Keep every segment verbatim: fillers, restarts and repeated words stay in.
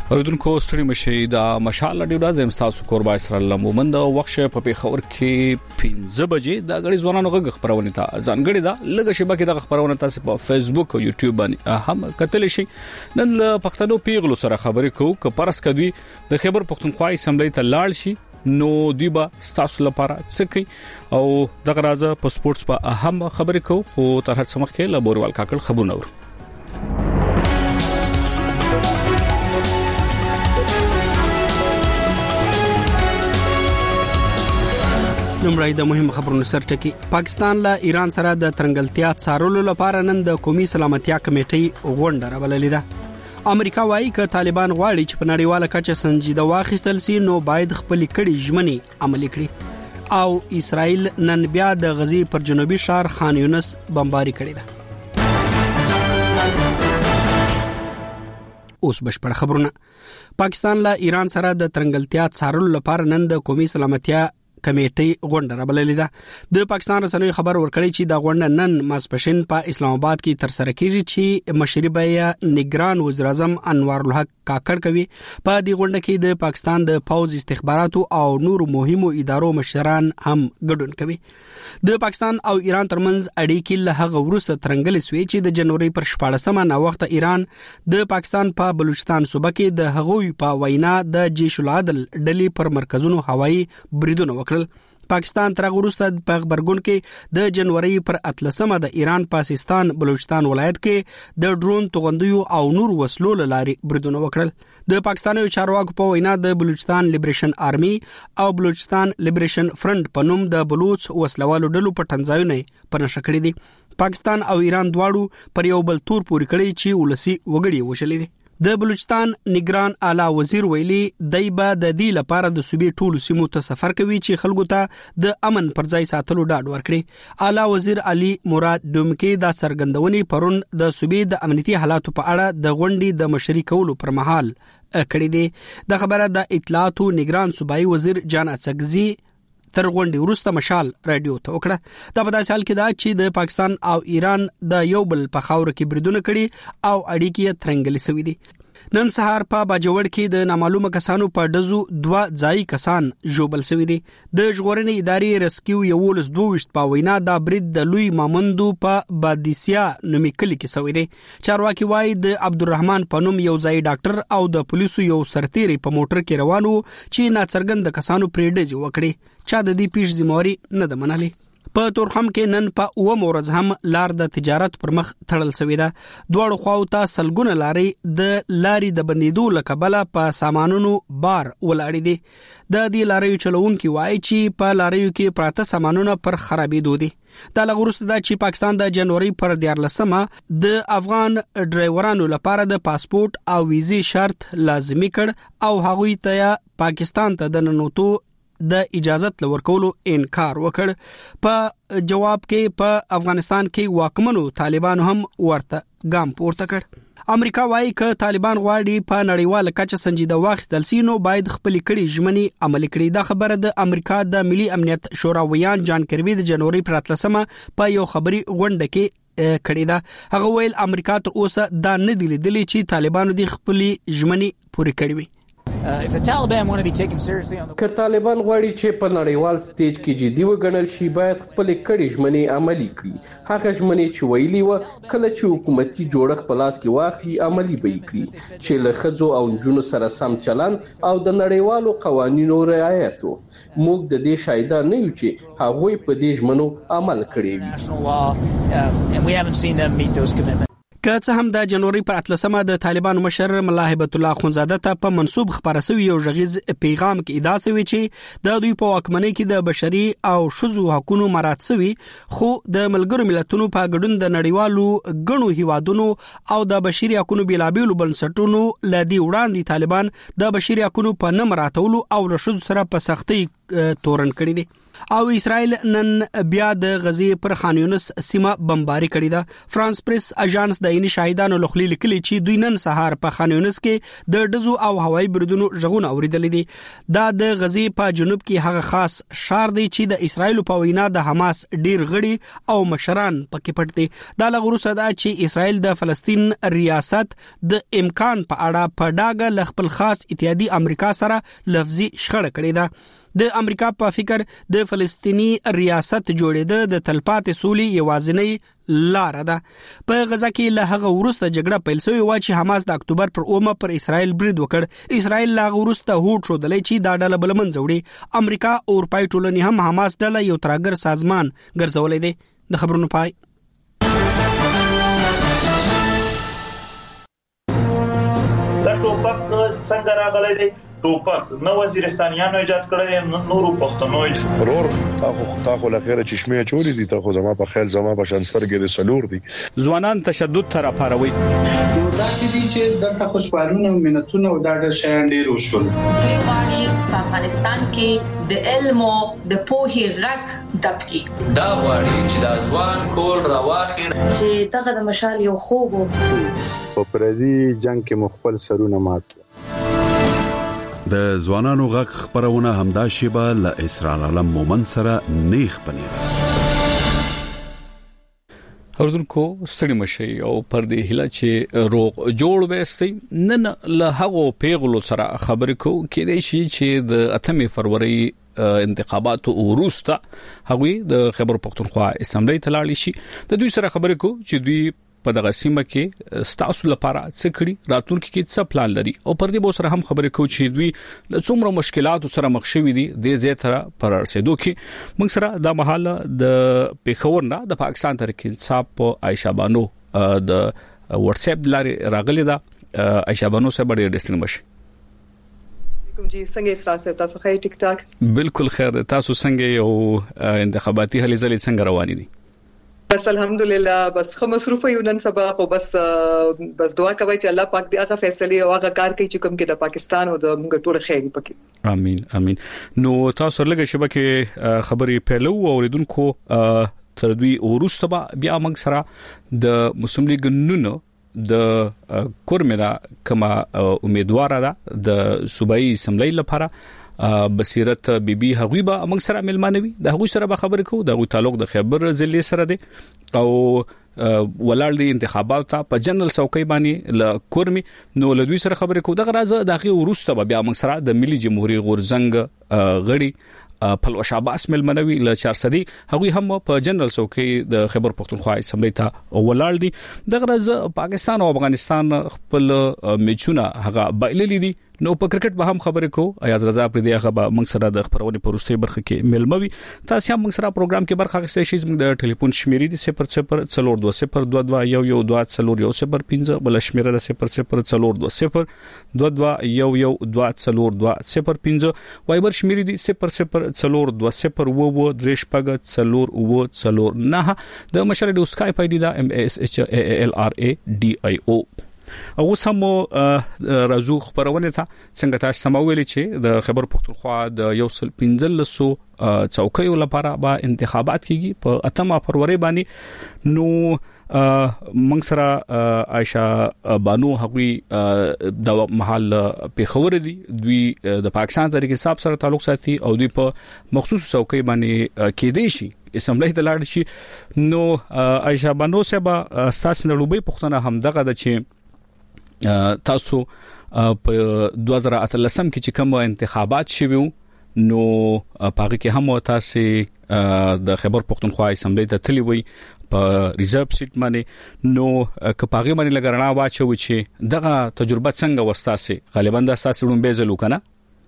اوردونکو ستړي مشي د مشال ډیوډا زم تاسو قربا اسرائیل مومند وخت په پیښور کې پنځه بجې د غړي ځوانانو غږ خبرونه تا ځانګړي دا لږه شبکه د خبرونه تاسو په فیسبوک او یوټیوب باندې هم کتل شي نن پښتنو پیغلو سره خبرې کوو ک پرس کدوي د خبر پښتونخوا اسمبلی ته لاړ شي نو دیبا ستاسو لپاره څه کوي او دغه راځه په سپورتس په اهم خبرې کوو خو تر هڅه مخکې لابوروال کاکل خبرونه ورو لمړی د مهم خبرونو سرټکی پاکستان له ایران سره د ترنګلتیا څارلو لپاره نن د قومي سلامتیا کمیټې غونډه راوللې ده امریکا وايي ک طالبان غواړي چې په نړیواله کچه سنجیده واخیستل سي نو باید خپل کړي ژمنې عملي کړي او اسرائیل نن بیا د غزي پر جنوبي شهر خان یونس بمباري کړې ده اوس بشپړ خبرونه پاکستان له ایران سره د ترنګلتیا څارلو لپاره نن د قومي سلامتیا کمیټې غونډه راوللې ده د پاکستان رسنیو خبر ورکړی چې دا غونډه نن ماسپښین په اسلام آباد کې تر سره کیږي چې مشري بیا نگران وزیر اعظم انوار الحق کاکړ کوي په دې غونډه کې د پاکستان د پوز استخباراتو او نور مهمو ادارو مشران هم ګډون کوي د پاکستان او ایران ترمنځ اړیکې له هغه وروسته ترنګلې شوې چې د جنوري پر شپاړسمه نا وخت ایران د پاکستان په بلوچستان صوبه کې د هغوی په وینا د جیش العدل ډلې پر مرکزونو هوایي بریدونه وکړل پاکستان تر غوروسته په خبرګون کې د جنوري پر اتلسمه د ایران پاکستان بلوچستان ولایت کې د ډرون توغندیو او نور وسلو لاري بریدونه وکړل د پاکستاني چارواکو په وینا د بلوچستان لیبریشن آرمي او بلوچستان لیبریشن فرنٹ په نوم د بلوچ وسلوالو ډلو په تنځایونه په نشه کړی دي پاکستان او ایران دواړو پر یو بل تور پوري کړی چې ولسی وګړي وشلې دي د بلوچستان نگران اعلی وزیر ویلي دایبه د دې لپاره د صوبې ټولو سیمو ته سفر کوي چې خلکو ته د امن پر ځای ساتلو ډاډ ورکړي اعلی وزیر علي مراد دومکي دا څرګندونې پرون د صوبې د امنیتي حالاتو په اړه د غونډې د مشري کولو پر مهال کړې دي د خبره د اطلاعاتو نگران صوبایي وزیر جان اڅکزي تر غونډې وروسته مشال رادیو ته وکړه دا په داسې حال کې دا چې د پاکستان او ایران د یو بل په خاور کې بریدونه کړي او اړیکې ترنګلې شوې دي نن سهار په باجوړ کې د نامعلومه کسانو په دزو دوا ځای کسان جوبل شوې دي د ژغورنې ادارې ریسکیو یولس دوه په وینا دا برید د لوی مامندو په بادیسیا نومي کلی کې شوې دي چارواکي وايي د عبدالرحمن پنوم یو ځای ډاکټر او د پولیسو یو سرتیری په موټر کې روانو چې ناڅرګند کسانو پریډج وکړي چا د دې پیښ ذمہواری نه ده منلې په تورخم کې نن په اوه مورز هم لار د تجارت پر مخ تړل شوې ده دواړو خواو ته سلګونه لاري د لاري د بندیدو لکبله په سامانونو بار ولاړې دي د دې لاري چلوونکي وایي چې په لاريو کې پراته سامانونه پر خرابېدو دي دا لغورسته ده چې پاکستان د جنوري پر دیارلسمه د افغان ډرایورانو لپاره د پاسپورت او ویزې شرط لازمي کړ او هغوی ته پاکستان ته د ننوتو د اجازت لورکولو انکار وکړ په جواب کې په افغانستان کې واکمنو طالبانو هم ورته ګام پورته کړ امریکا وايي ک طالبان غواړي په نړیواله کچه سنجیده واخیستل سي نو باید خپل کړي ژمنې عملي کړي دا خبره د امریکا د ملي امنیت شورا ویان جان کروي د جنوري پر اتلسمه په یو خبري غونډه کې کړی دا هغه ویل امریکا تر اوسه دا نه دی لیدلی چې طالبانو د خپل ژمنې پوره کړې Uh, if the Taliban want to be taken seriously on the که طالبان غواړي چې په نړیوال سټیج کې جدي وګڼل شي باید خپل کړي ژمنې عملي کړي هغه ژمنې چې ویلي و کله چې حکومتي جوړښت په لاس کې واخلي عملي به کړي چې له ښځو او نجونو سره سم چلند او د نړیوالو قوانینو رعایت موږ د دې شاهدان نه یو چې هغوی په دې ژمنو عمل کړی وي که څه هم د جنوري پر اتلسمه د طالبان مشر ملا هیبت الله خونزاده ته په منسوب خبره سوی یو ژغیز پیغام کې ادعا شوی چې د دوی په واکمنۍ کې د بشري او شذو حقوقو مراعات شوی خو د ملګرو ملتونو په ګډون د نړیوالو غنو هیوادونو او د بشري حقوقو بلابلو بنسټونو لدی وړاندې طالبان د بشري حقوقو په نه مراتولو او رشد سره په سختي تورن کړی دي او اسرائیل نن بیا د غزي پر خان یونس سیمه بمباری کړی ده فرانس پریس اژانس د فلسطیني شاهدانو لخوا لیکلي چې دوی نن سهار په خان یونس کې د ډزو او هوایي بریدونو ژغونه اوریدل دي. دا د غزې په جنوب کې هغه خاص شار دی چې د اسرایل په وینا د حماس ډیر غړي او مشران پکې پټ دي. دا لغوروسه دا چې اسرایل د فلسطین ریاست د امکان په اړه په ډاګه ل خپل خاص اتحادیه امریکا سره لفظي شخړه کړې ده. د امریکا په فکر د فلسطینی ریاست جوړېده د تلپاتې سولې یوازینۍ لار ده. په غزا کې له هغه وروسته جګړه پیل شوې و چې حماس د اکتوبر پر اومه پر اسرائیل برید وکړ. اسرائیل لا وروسته هوټ شو دلې چې دا ډله بل منځ وړي. امریکا او اروپای ټولنې هم حماس ډله یو ترګر سازمان ګرځولې ده. د خبرونو پای. دا ټوپک څنګه راغلی دی؟ ټوپک نو وزیرستانیانو ایجاد کړی، نورو پښتنو ضرور تاسو تاسو لخيره چشمه چوری دي، تاسو زما په خیال زما په شان سترګې سلور دي. ځوانان تشدد تر پاروي داسې دي چې دغه خوشحالونه او منتونه او دا د شیان ډیر وشول. دوی غواړي په افغانستان کې د علم او د پوهې غږ دبکي. دا غواړي چې د ځوان کول راواخي چې دغه د مشال یو خوب په پردي جنگ کې مخبل سرونه مات. د ځوانانو غږ خبرونه همدا شیبه ل اسرار علم مومن سره نیخ پنیر. اردوونکو ستړي مشي او پر دې هله چې روغ جوړ وستي نن له هغه پیغلو سره خبرې کو کې د شي چې د اتمه فروری انتخاباتو وروسته هغوی د خیبر پختونخوا اسمبلی ته لاړ شي. د دوی سره خبرې کو چې دوی په دغه سیمه کې ستاسو لپاره څه کړي، راتلونکي کې څه پلان لري او پر دې به سره هم خبرې کوو چې دوی له څومره مشکلاتو سره مخ شوي دي. د زه تر پر رسیدو کې موږ سره د محل د پیښور نه د پاکستان تحریک انصاف په عائشہ بانو د واتس اپ لارې راغلي ده. عائشہ بانو سره ډېر ډیسټینګ مشي. کوم جی څنګه اسرار صاحب تاسو خیر ټیک ټاک؟ بالکل خیر. تاسو څنګه یو انتخاباتي هلې ځلې څنګه روانې دي؟ بس الحمدلله بس خو مصروفه یو نن سبا خو بس بس دعا کوي چې الله پاک دې هغه فیصله او هغه کار کوي چې کوم کې د پاکستان او د موږ ټول خیر پکې. امين امين. نو تاسو لږه شبکه خبرې پیلو اوریدونکو تر دوی ورسته بیا موږ سره د مسلم لیگ نونو د کورمرا کما امیدوار ده د صوبایي اسمبلی لپاره بصیرت بیبي هغوی به موږ سره ملمانوي. د هغوی سره به خبرې کوو. د هغوی تعلق د خیبر ضلع سره دی او ولړ دي انتخابات په جنرال څوکۍ باندې ل کورمي. نو له دوی سره خبرې کوو. دغه راز د هغه وروسته بیا موږ سره د ملي جمهوریت غورزنګ غړي پلو شاباس ملمنوي ل چار صدي هغوی هم په جنرال څوکۍ د خیبر پختونخوا اسمبلی ته ولړ دي. دغه راز پاکستان او افغانستان خپل میچونه هغه بایللي دي. نو په کرکټ به هم خبرې کو. ایاز رضا پر دې هغه به موږ سره د خبرونې پروستي برخه کې ملموي. تاسو هم موږ سره پروګرام کې برخه اخیستئ شئ. موږ د ټلیفون شمیرې دي صفر صفر څلور دوه صفر دوه دوه یو یو دوه څلور یو صفر پنځه بل شمیره د صفر صفر څلور دوه صفر دوه دوه یو یو دوه څلور دوه صفر پنځه. وایبر شمیرې دي صفر صفر څلور دوه صفر و و درش پګ څلور و څلور نه. د مشر د اسکایپ آی ډی دا ام اس ایچ ا ال ار ا ډی آی او. او سمو رازو خبرونه ته څنګه تاسو سمویل چې د خیبر پختونخوا د یو سل پنځلسو څوکۍ لپاره به انتخابات کیږي په اتمه فروری باندې. نو موږ سره عائشہ بانو هغوی د محل پیښور دي. دوی د پاکستان تحریک انصاف سره تعلق ساتي او دوی په مخصوص څوکۍ باندې کېدې شي اسمبلی ته لاړ شي. نو عائشہ بانو صاحب تاسو نه لوبي پښتنه هم دغه د چې تاسو په دوه زره اتلسم کې چې کوم انتخابات شوي نو پاره کې هم تاسو د خیبر پختونخوا اسمبلی ته تللی وي په ریزرو سیټ باندې. نو کپاغي باندې لګرنا واچو چې دغه تجربه څنګه وستاسي غالبا د تاسو ډون بیزلو کنه.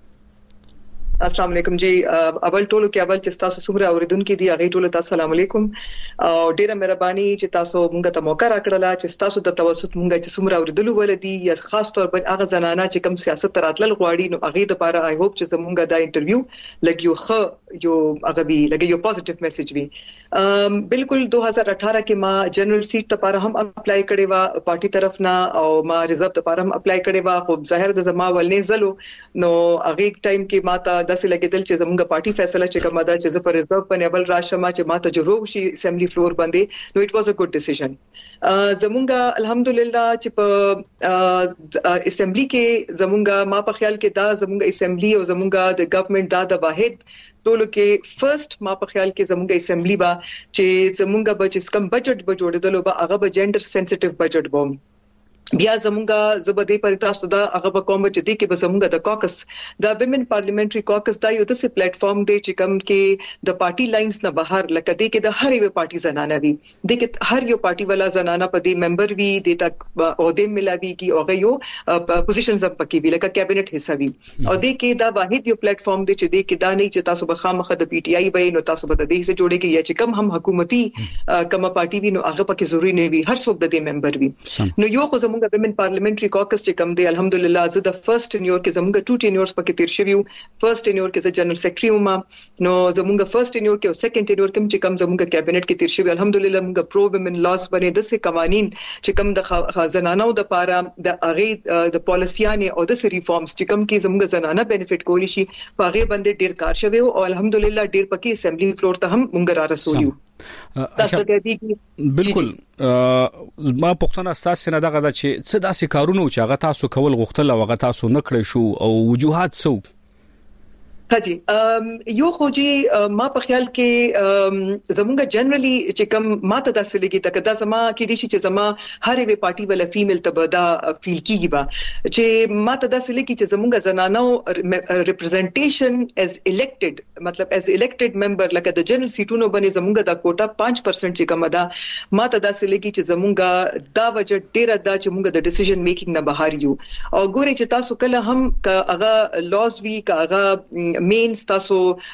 السلام علیکم جی. اول ټولو کې اول چې تاسو څومره اوریدونکو دي هغه ټولو ته السلام علیکم او ډیره مهرباني چې تاسو مونږ ته موقع راکړل چې تاسو د توسط مونږ چې څومره اوریدلو ولدي یا خاص طور پر هغه زنانه چې کوم سیاست راتلل غواړي نو هغه د لپاره آی هوپ چې مونږ دا انټرویو لګیو خو یو هغه وی لګیو پوزټیو میسج وی. بالکل دو هزار اٹھارہ کې ما جنرال سیټ لپاره هم اپلای کړی و پارټي طرف نه او ما ریزرو لپاره هم اپلای کړی و. خو ظاهر د زما ولنې زلو نو هغه ټایم کې ما ته داسې لګیدل چې زموږ پارټي فیصله چې کومه ده چې زه پر ریزرو باندې بل راشم چې ماته جوړو شي اسمبلی فلور باندې نو اټ واز ا ګډ ډیسیژن زموږ الحمدلله چې په اسمبلی کې زموږ ما په خیال کې دا زموږ اسمبلی او زموږ د گورنمنت دا د واحد ټولو کې فرست ما په خیال کې زموږ اسمبلی با چې زموږ بچ کم بجټ به جوړېدل او هغه به جندر سنسټیو بجټ بوم بیا زموږه زبدي پر تاسو دا هغه په کوم چې دی کې به زموږه د کاکس د ویمن پارلیمنټري کاکس دا یو د سی پلیټ فارم دی چې کوم کې د پارټي لاینز نه بهر لکه دی کې د هر یو پارټي زنانه وي دی کې هر یو پارټي والا زنانه په دې ممبر وي د تک عہده ملاوي کی او یو پوزیشنز هم پکې وي لکه کابینټ حصہ وي او دی کې دا واحد یو پلیټ فارم دی چې دی کې دا نه چې تاسو به خامخه د پی ټ آی به نو تاسو به د دې سره جوړیږي یا چې کم هم حکومتي کومه پارټي وي نو هغه پکې ضروری نه وي هر څوک د دې ممبر وي نو یو خو زموږ د ویمن پارلیمنټري کاکس چې کوم دی الحمدلله زه د فرست ټینیور کې زموږ ټو ټینیورز پکې تیر شوی فرست ټینیور کې زه جنرال سیکریټری وم نو زموږ فرست ټینیور کې او سیکنډ ټینیور کې چې کوم زموږ کابینټ کې تیر شوی الحمدلله موږ پرو ویمن لاس باندې د څه قوانين چې کوم د خزانانو د پاره د اغه د پالیسیانه او د ریفارمز چې کوم کې زموږ زنانه بینیفټ کولی شي په هغه باندې ډیر کار شوی او الحمدلله ډیر پکې اسمبلی فلور ته هم موږ را رسولیو بالکل ما پښتنه اساس نه دغه چې څه داسې کارونه چې هغه تاسو کول غوښتل او هغه تاسو نکړی شو او وجوهات سو حاجی یو خوجي ما په خیال کې زمونږ جنرالي چې کوم ماته داسې لګي تک دا زما کې دي چې زما هر یو پارټي ولا فیمیل تبدا فیل کیږي با چې ماته داسې لګي چې زمونږ زنانو ریپرزنټیشن از الیکټډ مطلب از الیکټډ ممبر لکه د جنرال سیټونو باندې زمونږ د کوټا پانچ پرسنټ چې کوم ده ماته داسې لګي چې زمونږ دا وجه ډیره دا چې مونږ د ډیسیژن میکینګ نه بهر یو او ګوري چې تاسو کله هم هغه لاز وی کا هغه مینز تاسو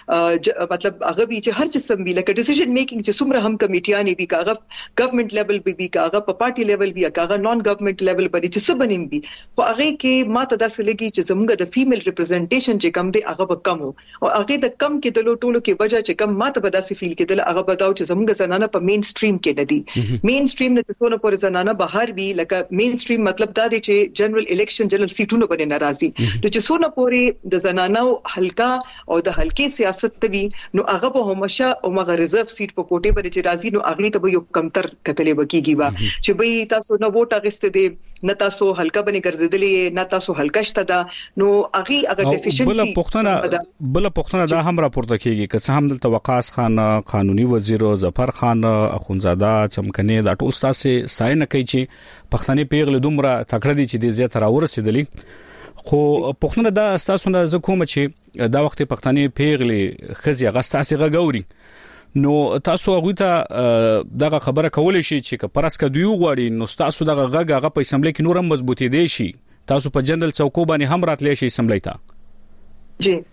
مطلب هغه وی چې هر څه سم وی لکه ډیسیژن میکینګ چې څومره هم کمیټیانې وی کاغه ګورنمنت لیول به وی کاغه په پارټي لیول وی کاغه نان ګورنمنت لیول باندې چې څه بنیم وی خو هغه کې ماته داسې لګي چې زموږ د فیمیل ریپرزنټیشن چې کم دی هغه به کم او هغه د کم کې د لوټولو کې وجہ چې کم ماته به داسې فیل کېدل هغه بداو چې زموږ زنانه په مین سټریم کې نه دي مین سټریم نه څونه پر زنانه بهر وی لکه مین سټریم مطلب دا دی چې جنرال الیکشن جنرال سیټونو باندې ناراضي نو چې څونه پورې د زنانه حلقہ او د حلقې سیاست ته وی نو هغه به همشه او مغه ریزرو سیټ په کوټه باندې چې راځي نو اغلی ته یو کمتر کتلې وکیږي با چې به تاسو نو ووټ اغسته دي نه تاسو حلقہ باندې ګرځیدلې نه تاسو حلقہ شته دا نو اغي هغه ډیفیشنسي بل پښتنه بل پښتنه دا هم راپورته کیږي که څه هم دلته وقاص خان قانوني وزیر ظفر خان اخونزاده چمکنه دا ټول ستاسو ستاینه کوي چې پښتني پیغله دومره تکړه دي چې د زیات راورسېدلې خو پښتنه دا تاسو نه ز کوم چې دا وخت پښتني پیغلې خزي غستاسي غوري نو تاسو هغه ته دغه خبره کولې شي چې پرسکه دوی غواړي نو تاسو دغه غږ هغه په اسمبلی کې نورم مضبوطی دی شي تاسو په جنرال چوکو باندې هم راتلی شي اسمبلی ته جی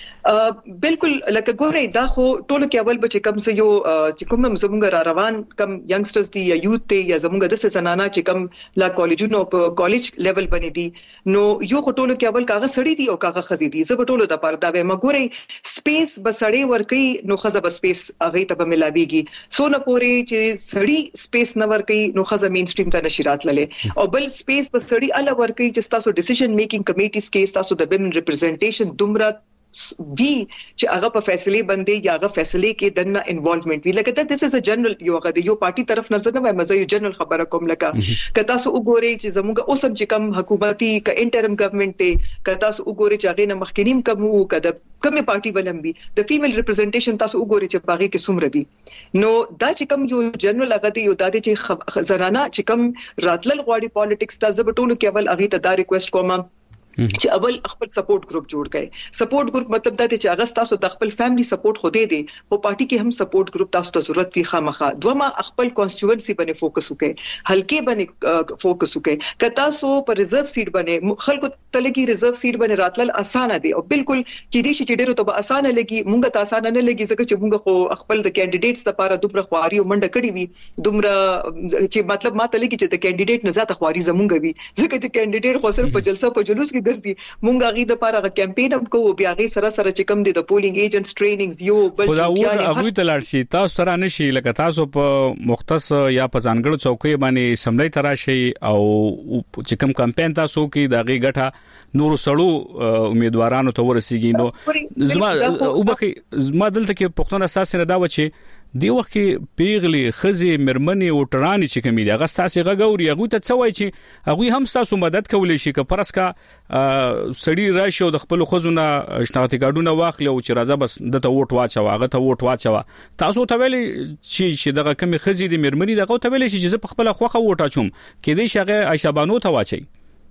بالکل لکه ګورې دا خو ټولو کې اول بچ کم څه یو چې کوم زموږ را روان کم ینګسترز دي یا یوث ته یا زموږ د سنانا چې کم لا کالجونو په کالج لیول باندې دي نو یو خو ټولو کې اول کاغه سړی دي او کاغه خزي دي زه ټولو د پاره دا به مګورې سپیس بسړی ورکی نو خزه بس سپیس هغه ته به ملاويږي سو نه پوري چې سړی سپیس نه ورکی نو خزه مین سټریم ته نشرات للې او بل سپیس بسړی الا ورکی چې تاسو ډیسیژن میکینګ کمیټیز کې تاسو د ویمن ریپرزنټیشن دومره وی چې هغه په فیصله باندې یا هغه فیصله کې دنه انوالومنت وی لکه دا this is a general یو هغه د یو پارټي طرف نظر نه وای مزه یو جنرال خبره کوم لکه که تاسو وګورئ چې زموږ اوسم چې کم حکومتي ک انټرم ګورنمنت ته که تاسو وګورئ چې هغه نه مخکینیم کوم وو کده کومه پارټي ولمبي د فیمیل ریپرزنټیشن تاسو وګورئ چې باغی کې څومره وي نو دا چې کم یو جنرال هغه دی یو د چې زنانه چې کم راتلل غواړي پالیټکس ته زبټولو کې اول هغه ته دا ریکوست کوم چې اول خپل سپورټ ګروپ جوړ کړي سپورټ ګروپ مطلب دا چې هغه تاسو د خپل فیملی سپورټ خو دې دي په پارټي کې هم سپورټ ګروپ تاسو ته ضرورت وي خامخا دوما خپل کانسټیټوئنسي باندې فوکس وکړي حلقې باندې فوکس وکړي که تاسو پر ریزرو سیټ باندې خلکو ته لګي ریزرو سیټ باندې راتلل اسانه دي او بالکل کې دي چې ډیرو ته به اسانه لګي مونږ ته اسانه نه لګي ځکه چې مونږ خو خپل د کینډیډیټس لپاره دومره خواري او منډه کړې وي دومره چې مطلب ماته لګي چې د کینډیډیټ نه زیاته خواري زمونږ وي ځکه چې کینډیډیټ خو صرف په جلسه په جلوس کې لاندې ګرځي مونږ غي د لپاره کمپاین هم کوو بیا غي سره سره چې کوم دي د پولینګ ایجنټس ټریننګز یو بل یعنی هغه ته لاړ شي تاسو سره نشي لکه تاسو په مختص یا په ځانګړو چوکۍ باندې سملای تراشي او چې کوم کمپاین تاسو کې د غي ګټه نور سړو امیدوارانو ته ورسیږي نو زما وبخي زما دلته کې پښتون اساس نه دا و چې دی وخت کې پیغلی خزي مرمنې او ټرانی چې کمی دي هغه ستاسو غووري هغه ته څه وای چې هغه هم ستاسو مدد کولای شي که پرسکا سړی راشي د خپل خزونه شناختی کارډونه واخلي او چې راځه بس د ته ووټ واچو هغه ته ووټ واچو تاسو ته ویلي چې چې دغه کمی خزي د مرمنې دغه ته ویلي چې زه په خپل خوخه ووټ اچوم کې دې شغه عائشہ بانو ته واچي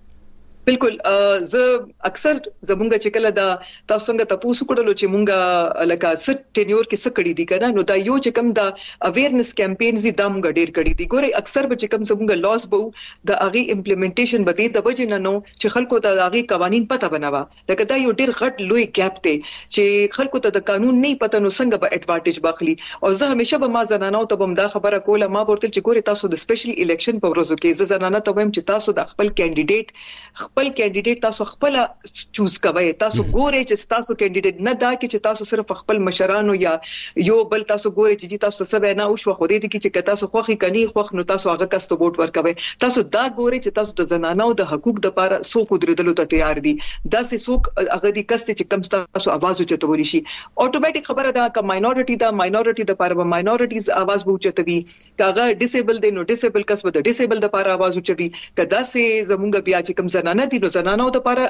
بالکل زه اکثر زمونږ چې کله دا تاسو څنګه تاسو کړلو چې مونږه لکه ست ټینیور کې څه کړی دي کنه نو دا یو چې کوم دا اویرنس کمپاینز دي دا مونږ ډیر کړی دي ګوره اکثر به چې کوم زمونږ لاس بو د اغي امپلیمنټیشن بده د وجه نه نو چې خلکو ته اغي قوانين پته بناوه لکه دا یو ډیر غټ لوی ګیپ دی چې خلکو ته د قانون نه پته نو څنګه به اډوانټیج باخلي او زه همیشه به ما زنانو ته بم دا خبره کوله ما ورته چې ګوره تاسو د سپیشل الیکشن په ورځو کې زه زنانه ته وایم چې تاسو د خپل کینډیډیټ خپل کینډیډیټ تاسو خپل چوز کوئ تاسو ګورئ چې تاسو کینډیډیټ نه دا کې چې تاسو صرف خپل مشرانو یا یو بل تاسو ګورئ چې تاسو څه نه او شو خو دې کې چې تاسو خوخي کني خوخ نو تاسو هغه کس ته ووټ ورکوي تاسو دا ګورئ چې تاسو د زنانو د حقوق د لپاره سو قدرتلو ته تیار دي دا سه سوق هغه دي کس چې کم تاسو आवाज اوچتوري شي اتوماتیک خبره ده ک ماینورټي دا ماینورټي د لپاره ماینورټیز आवाज اوچتوي کاغه ډیسیبل دي نو ډیسیبل کس به د ډیسیبل د لپاره आवाज اوچوي کدا سه زمونږ بیا چې کم زنانه دي نو زنانو د لپاره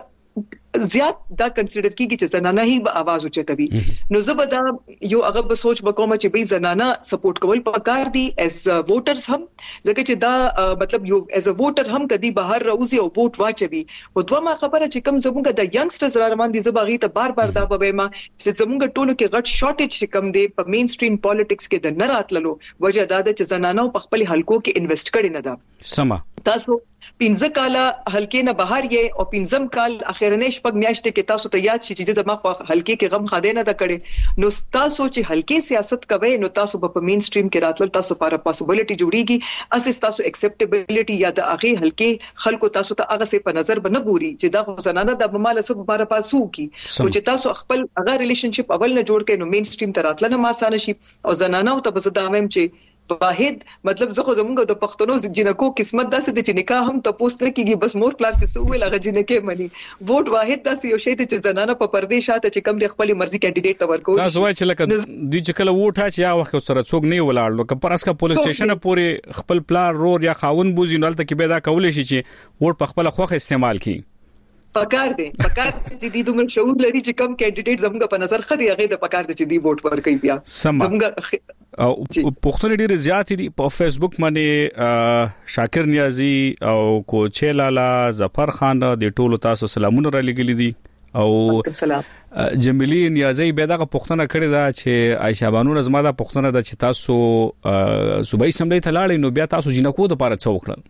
زیات دا کنسیډر کیږي چې زنانه هی به आवाज اوچتوي نو زبدا یو هغه به سوچ وکوم چې به زنانه سپورټ کول پکار دي ایز ووټرز هم ځکه چې دا مطلب یو ایز ا ووټر هم کدي بهر راوځي او ووټ واچوي او دوه خبره چې کم زمونږ د ینګسترز را روان دي زباغي ته بار بار دا به ما چې زمونږ ټولو کې غټ شارټیج چې کم دی په مین سټریم پالیټکس کې د نه راتللو وجه دا ده چې زنانه په خپل حلقو کې انویسټ کړي نه ده سما تاسو پنځه کاله حلقې نه بهر یې او پنځم کال اخیرنه شپږ میاشتې کې تاسو ته یاد شي چې د مخ حلقې کې غم خاده نه دا کړي نو تاسو چې حلقې سیاست کوي نو تاسو په مین سټریم کې راتل تاسو لپاره پاسبিলিټي جوړیږي اساس تاسو اکسپټیبিলিټي یا د اغه حلقې خلکو تاسو ته هغه سه په نظر بنه ګوري چې دا زنانه د مال سره لپاره پاسو کی او چې تاسو خپل هغه ریلیشنشپ اول نه جوړ کړئ نو مین سټریم ته راتل نه ما آسان شي او زنانه ته به زدامم چې واحد مطلب زه خو زمونږ د پښتنو جنکو قسمت داسې د چې نکاح هم ته پوسټ کیږي بس مور کلار چې سو ویل هغه جنکه مني ووټ واحد داسې یو شی ته چې زنانه په پردې شاته چې کم د خپل مرزي کینډیډیټ ته ورکوي تاسو وایي چې لکه دوی چې کله ووټ اچي یا وخت سره څوک نه ولاړ نو که پرسکه پولیس سټیشن پورې خپل پلان رور یا خاون بوزي نو تل کې پیدا کولې شي چې ووټ په خپل خوخه استعمال کړي پکار دی پکار چې دی دومره شعور لري چې کم کینډیډیټ زموږ په نظر خدي هغه د پکار دی چې دی ووټ ورکوي بیا زموږ او پښتون ډیر زیات دي په فیسبوک باندې شاکر نیازی او کوچه لالا ظفر خان د ټولو تاسو سلامونه را لګیلي دي او جمیلی نیازی به دغه پښتنه کړی دا چې عائشہ بانو رزما دا پښتنه د چې تاسو صوبای سملې ته لاړې نو بیا تاسو جنکو د پاره څو وکړل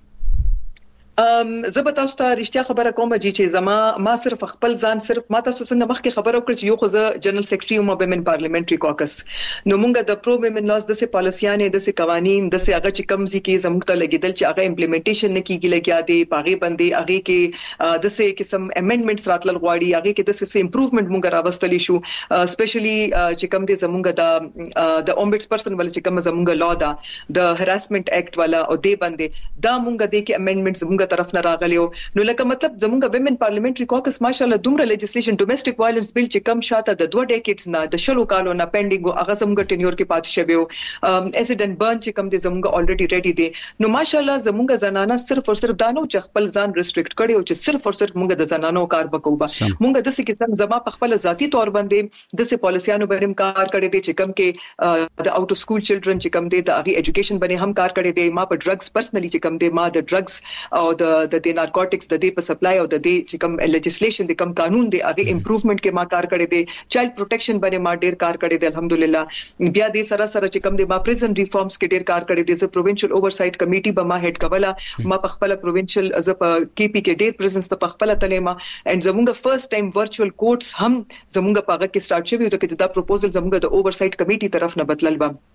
ام زه به تاسو ته رښتیا خبره کوم چې زما ما صرف خپل ځان صرف ما تاسو څنګه مخکې خبره وکړه چې یو خو زه جنرال سیکریټري او ویمن پارلیمنټري کوکس نو مونږ د پرو ویمن لاس د سه پالیسیانه د سه قوانين د سه هغه چې کم زی کې زموږ ته لګیدل چې هغه امپلیمنټیشن نه کیږي لګیا دی پاغي باندې هغه کې د سه قسم امندمنټس راتلل غواړي هغه کې د سه امپروومنت مونږ راوستلی شو سپیشلی چې کم دي زموږ د د اومبټس پرسن ول چې کم زموږ لا دا د هراسمنت ایکټ والا او دی باندې دا مونږ د کې امندمنټس مونږ طرف نه راغلیو نو لکه مطلب زموږ ویمن پارلیمنټري کوکس ماشاالله دومره لیجسلیشن ډومېسټک وایلنس بل چې کم شاته د دوه ډیکټس نه د شلو کالو نه پینډینګ هغه زموږ ټینیور کې پات شویو ایسیډنټ برن چې کم دي زموږ الریډي ریډي دي نو ماشاالله زموږ زنانه صرف او صرف دانو چې خپل ځان ریسټریکټ کړي او چې صرف او صرف موږ د زنانو کار وکوبا موږ د څه کې زما په خپل ذاتی تور باندې د څه پالیسیانو باندې کار کړی دي چې کم کې د اوټ اف سکول چلډرن چې کم دي د هغه ایجوکیشن باندې هم کار کړی دي ما په ډرګز پرسنلی چې کم دي ما د ډرګز او د د نارکوټکس د دې په سپلای او د دې چې کوم لیجسلیشن د کوم قانون دی هغه امپروومنت کې ما کار کړی دی چایلډ پروټیکشن باندې ما ډیر کار کړی دی الحمدلله بیا دې سره سره چې کوم دی ما پریزن ریفارمز کې ډیر کار کړی دی زه پروینشل اوورسایت کمیټي به ما هډ کوله ما په خپل پروینشل از په کې پی کې ډیر پریزنس ته په خپل تلېما اند زموږ فرست ټایم ورچوال کوټس هم زموږ په هغه کې سٹارټ شوی او چې دا پروپوزل زموږ د اوورسایت کمیټي طرف نه بدلل و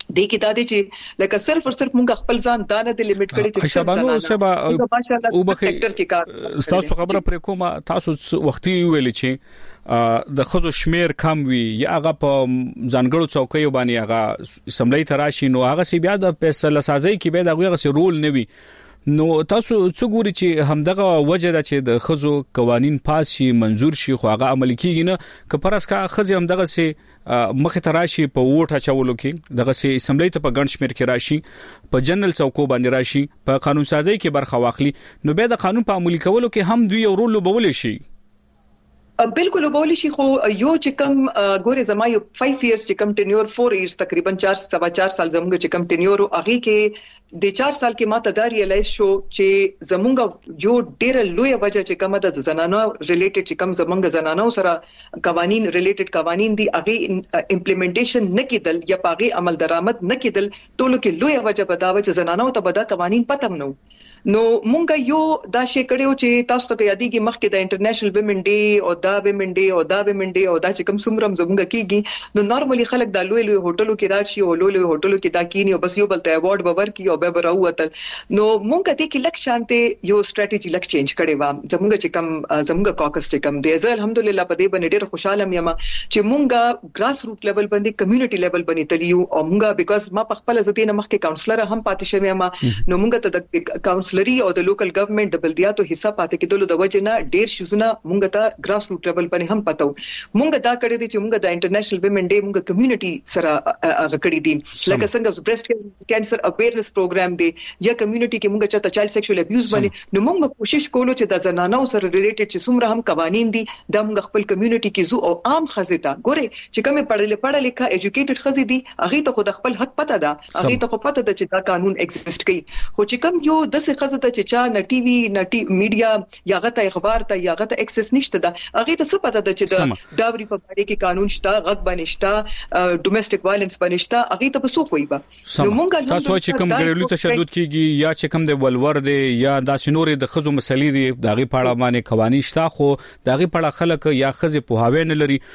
د کی دادې چې لکه صرف او صرف مونږ خپل ځان دانه د لیمټ کړی چې شابانو سبا او بخي سېکټر کې کار تاسو خبره پر کومه تاسو وختي ویل چې د خزو شمیر کم وي یا هغه په ځانګړو څوکۍ باندې هغه سملې تراشي نو هغه سی بیا د فیصله سازي کې به دغه سي رول نوي نو تاسو څو ګوري چې همدغه وجه ده چې د خزو قوانين پاس شي منزور شي خو هغه عمل کیږي نه که پرس کا خزي همدغه سي مخه تراشي په ووټ اچولو کې دغه سي اسمبلی ته په ګڼ شمیر کې راشي په جنرال څوکو باندې راشي په قانون سازي کې برخه واخلي نو به د قانون په عملي کولو کې هم دوی یو رول لوبول شي بالکل وبولي شي خو یو چې کم ګوره زما یو پنځه ایئرز چې کم ټینیور چار ایئرز تقریبا چار سوا چار سال زموږ چې کم ټینیور او هغه کې د چار سال کې ماته دا ریلایز شو چې زموږ یو ډېر لوی وجه چې کومه د زنانو ریلیټډ چې کم زموږ زنانو سره قوانين ریلیټډ قوانين دي هغه امپلیمنټیشن نه کېدل یا پاغي عمل درآمد نه کېدل ټولو کې لوی وجه بداوه چې زنانو ته بدا قوانين پته نو نو مونږ یو دا شی کړو چې تاسو ته یادېږي مخکې د انټرنیشنل ویمن ډے او دا ویمن ډے او دا ویمن ډے او دا چې کوم څومره زمونږ کیږي نو نارملی خلک د لوی لوی هوټلو کې راشي او لوی لوی هوټلو کې دا کینی او بس یو بل ته ایوارډ باور کی او به براوتل نو مونږ ته کې لک شانته یو سټریټجی لک چینج کړي و زمونږ چې کوم زمونږ کوکس چې کوم دی زه الحمدلله په دې باندې ډېر خوشاله یم چې مونږ ګراس روټ لیول باندې کمیونټي لیول باندې تلیو او مونږ بیکاز ما په خپل ځدې نه مخکې کاونسلر هم پاتې شوم یم نو مونږ ته د کاونسلري او د لوکل ګورنمنت د بلدیاتو حصہ پاتې کېدل د وجه نه ډېر شوزونه مونږ ته ګراس روټ لیول باندې هم پتو مونږ دا کړی دي چې مونږ د انټرنیشنل ویمن ډے مونږ کمیونټي سره هغه کړی دي لکه څنګه بریسټ کینسر اویرنس پروګرام دی یا کمیونټي کې مونږ چاته چایلډ سیکشوال ابیوز باندې نو مونږ کوشش کوو چې د زنانو سره ریلیټډ چې څومره هم قوانين دي دا مونږ خپل کمیونټي کې زو او عام خزیتا ګوره چې کومه پړلې پړلې لیکه ایجوکیټډ خزي دي هغه ته خود خپل حق پته ده هغه ته خو پته ده چې دا قانون ایگزیسټ کوي خو چې کوم یو د څه خزه ته چې چا نه ټي وي نه ټي میډیا یا غته اخبار ته یا غته اکسس نشته ده هغه ته څه پته ده چې د ډاوري په اړه کې قانون شته غږ باندې شته ډومېسټک وایلنس باندې شته هغه ته په څه کوي به نو مونږ تاسو چې کوم ګریلو تشدد کیږي یا چې کوم د ولور دی یا د شنوري د خزو مسلې دي دغه پاړه باندې قوانين شته خو دغه پاړه خلک یا خزي په هاوی نه لري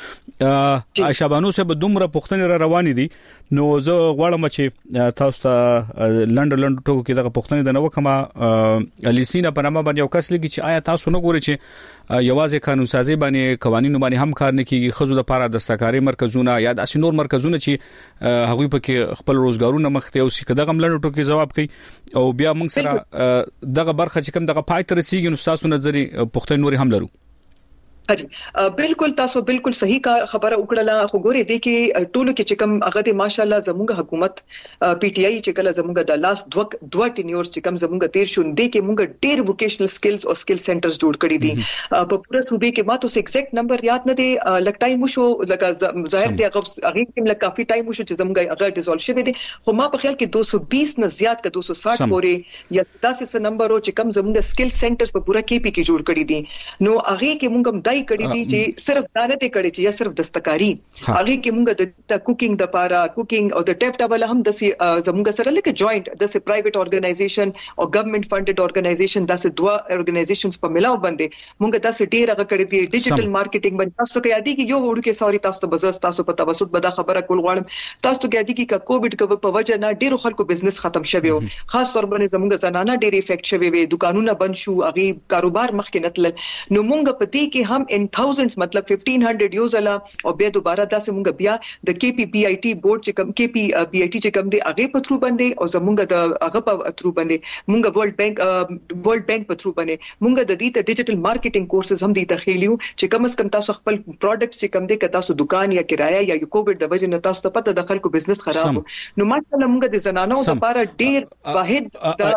شابانو سه به دومره پښتنه را روان دي نو زه غواړم چې تاسو ته لند لند ټکو کې دغه پښتنه د نو کما الیسینا په نامه باندې یو کس لګي چې آیا تاسو نه ګورئ چې یوازې قانون سازي باندې قوانینو باندې هم کار نه کیږي خزو د لپاره دستکاری مرکزونه یا د اسنور مرکزونه چې هغوی په خپل روزګارونه مخته او سې دغه لند ټکو کې جواب کوي او بیا موږ سره دغه برخه چې کوم دغه پای تر رسیدي نو تاسو نظر پښتون نوري هم لرو حاجی بالکل تاسو بالکل صحیح خبره وکړه خو ګوري دي کې ټولو کې چې کوم هغه د ماشاالله زموږ حکومت پی ټ آی چې کله زموږ د لاس دوه دوه ټینیورز چې کوم زموږ تیر شون دي کې موږ ډېر ووکیشنل سکلز او سکل سنټرز جوړ کړی دي په پوره صوبې کې ماته څه ایگزیکټ نمبر یاد نه دی لکه ټایم شو لکه ظاهر دی هغه کې لکه کافي ټایم شو چې زموږ هغه ډیزولف شوی دي خو ما په خیال کې دوه سو بیس نه زیات ک دوه سو ساठ پورې یا داسې څه نمبر او چې کوم زموږ سکل سنټرز په پوره کې پی کې جوړ کړی دي نو هغه کې موږ هم دای کړی دي چې صرف دانه ته کړی چې یا صرف دستکاری هغه کې موږ د کوکینګ د پاره کوکینګ او د ټیفټا ولا هم د زموږ سره لکه جوائنټ د پرایویټ اورګنایزیشن او ګورنمنت فندډ اورګنایزیشن داسې دوه اورګنایزیشنز په ملاو باندې موږ داسې ډیر هغه کړی دی ډیجیټل مارکیټینګ باندې تاسو کې یادی کې یو وړو کې سوري تاسو ته بزاس تاسو په توسط به دا خبره کول غواړم تاسو ته یادی کې کووډ کو په وجه نه ډیرو خلکو بزنس ختم شوی او خاص طور باندې زموږ زنانه ډیر افیکټ شوی وي دکانونه بند شو هغه کاروبار مخکې نتل نو موږ په دې کې هم ان thousands مطلب fifteen hundred یوزلا او بیا دوباره داسې مونږ بیا د کې پی بی آی ټي بورډ چې کوم کې پی بی آی ټي چې کوم دی هغه په ترو باندې او زمونږ د هغه په ترو باندې مونږ ورلد بانک ورلد بانک په ترو باندې مونږ د دې ته ډیجیټل مارکیټینګ کورسز هم دي تخیلیو چې کم از کم تاسو خپل پروډکټس چې کوم دی که تاسو دکان یا کرایه یا یو کووډ د وجه نه تاسو ته پته د خلکو بزنس خراب نو ماشاءالله مونږ د زنانو لپاره ډیر واحد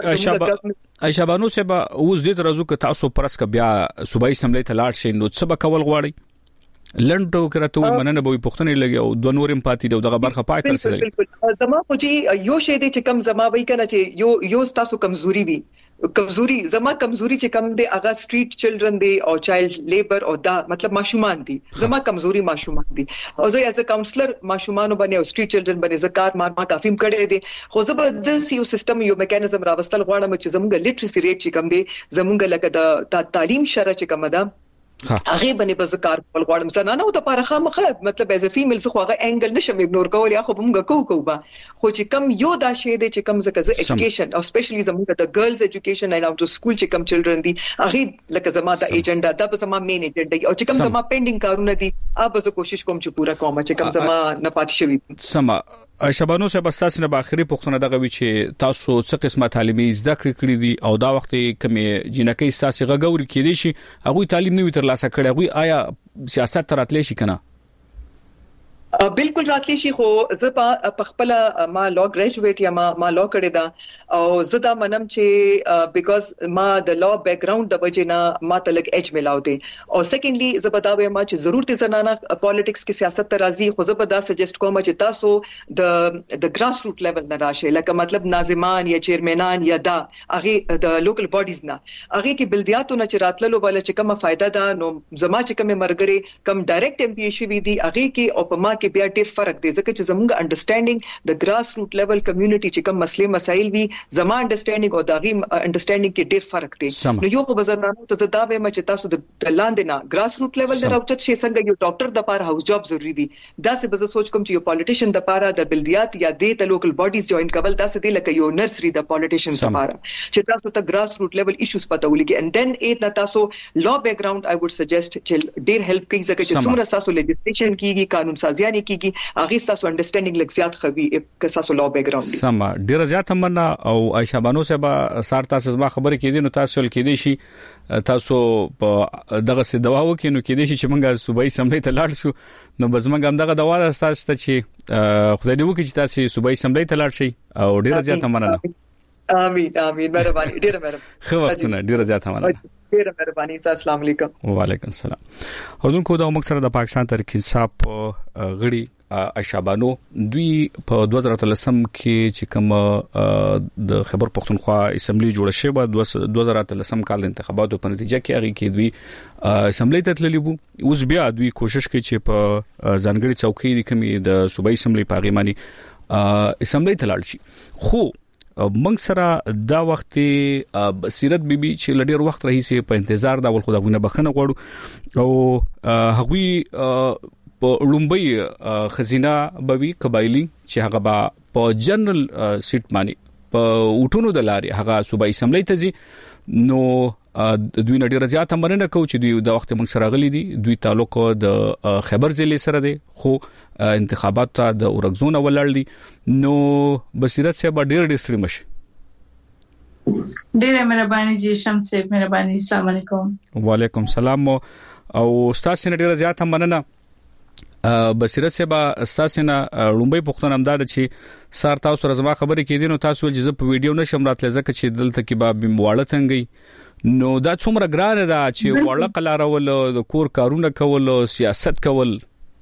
د عائشہ بانو سے با اوس دې ترازو که تاسو پرس ک بیا صوبایي سملې ته لاړ شئ نو څه به کول غواړي لندو کرته مننه به پښتنې لګي او دوه نورم پاتې دغه برخه پای تر سره بالکل زما خو چې یو شی دی چې کم زما وای کنه چې یو یو تاسو کمزوري وي کمزوري زما کمزوري چې کم دی هغه سټریټ چلډرن دی او چایلډ لیبر او دا مطلب ماشومان دي زما کمزوري ماشومان دي او زه ایز ا کاونسلر ماشومان باندې او سټریټ چلډرن باندې زکات ما ما کافي کړی دي خو زه به د یو سیستم یو میکانیزم راوستل غواړم چې زموږ لیټریسي ریټ چې کم دی زموږ لکه د تعلیم شره چې کم ده هغه باندې به ذکر کول غواړم زنانه او د لپاره خامخه مطلب ایز ا فیمیل زه خو هغه انګل نشم اګنور کول یا خو موږ کوو کوو با خو چې کم یو دا شی دی چې کم زکه ز ایجوکیشن او سپیشلی زموږ د ګرلز ایجوکیشن نه او سکول چې کم چلډرن دي هغه لکه زما د ایجنډا د زما مین ایجنډا او چې کم زما پینډینګ کارونه دي اوب زه کوشش کوم چې پورا کوم چې کم زما نه پات شوي سما شبانو صاحب تاسو نه باخري پښتنه دغه وی چې تاسو څه قسمه تعلیمي زده کړې کړې دي او دا وخت کمې جنکې تاسو غوړي کېدې شي هغه تعلیم نه وي تر لاسه کړی هغه آیا سیاست تراتلې شي کنه بالکل راتلی شي خو زه په خپل ما لا ګریجویټ یا ما ما لا کړی دا او زه دا منم چې بیکاز ما د لا بیک ګراوند د وجې نه ما ته لګ اج ملاو دي او سیکنډلی زه به دا وایم چې ضرورت زنانه پالیټکس کې سیاست ته راځي خو زه به دا سجست کوم چې تاسو د د ګراس روټ لیول نه راشي لکه مطلب ناظمان یا چیرمنان یا دا هغه د لوکل باډیز نه هغه کې بلدیاتو نه چراتللو بل چې کومه فائدہ ده نو زما چې کومه مرګري کم ډایرکټ ایم پی شي وي دي هغه کې او په ما کې بیا ډېر فرق دی ځکه چې زموږ انډرستانډینګ د ګراس روټ لیول کمیونټي چې کوم مسلې مسایل وي زما انډرستانډینګ او داغي انډرستانډینګ کې ډېر فرق دی نو یو په بزرګانو ته زدا به چې تاسو د لاندې نه ګراس روټ لیول نه راوچت شي څنګه یو ډاکټر د لپاره هاوس جاب ضروری وي دا څه به سوچ کوم چې یو پالیټیشن د لپاره د بلدیات یا د لوکل باډیز جوائن کول دا څه دی لکه یو نرسري د پالیټیشن لپاره چې تاسو ته ګراس روټ لیول ایشوز پته ولګي اند دن ایت نه تاسو لا بیک ګراوند آی وډ سجست چې ډېر هیلپ کوي ځکه چې څومره تاسو لیجسلیشن کیږي قانون سازیانه کیږي هغه تاسو انډرستانډینګ لږ زیات خوي که تاسو لا بیک ګراوند سم ډیر زیات مننه او عائشہ بانو صاحب سار تاسو ما خبره کېدې نو تاسو ول کېدې شي تاسو په دغه څه دوا وکینو کېدې شي چې موږ صوبایي سملې ته لاړ شو نو بس موږ هم دغه دوا تاسو ته چې خدای دې وکړي چې تاسو صوبایي سملې ته لاړ شئ او ډیر زیات مننه امين امين مهرباني ډیر مهرباني خو وختونه ډیر زیات مننه ډیر مهرباني السلام علیکم وعلیکم السلام اردوونکو د مکسر د پاکستان تحریک انصاف غړي عائشہ بانو دوی په دوه زره اتلسم کې چې کوم د خیبر پختونخوا اسمبلی جوړه شوه په دوه زره اتلسم کال د انتخاباتو په نتیجه کې هغه کې دوی اسمبلی ته تللی وو اوس بیا دوی کوشش کوي چې په ځانګړي چوکۍ د کمی د صوبایي اسمبلی په غیمانی اسمبلی ته لاړ شي خو موږ سره دا وخت بصیرت بیبي چې لډیر وخت رهي په انتظار دا ول خدایونه بخنه غواړو او هغوی په لومبي خزینه بوي قبایلی چې هغه با په جنرال سیټ باندې په اوټونو د لاري هغه صوبایي اسمبلی ته ځي نو دوی نه ډیر زیات مننه کوي چې دوی د وخت موږ سره غلي دي دوی تعلق د خیبر ضلع سره دی خو انتخابات ته د اورګزون ولړ دي نو بصیرت صاحب ډیر ډیر ستړي مشه ډیر مهرباني جی شمس صاحب مهرباني السلام علیکم وعلیکم السلام او استاد سره ډیر زیات مننه بصیرت صاحب استاد نه لومبي پښتون امداد چې سار تاسو رزما خبرې کېدین او تاسو ول جزه په ویډیو نشم راتله ځکه چې دلته کې باب مواړه څنګه نو دا څومره ګران ده چې وړه قلارول د کور کارونه کول سیاست کول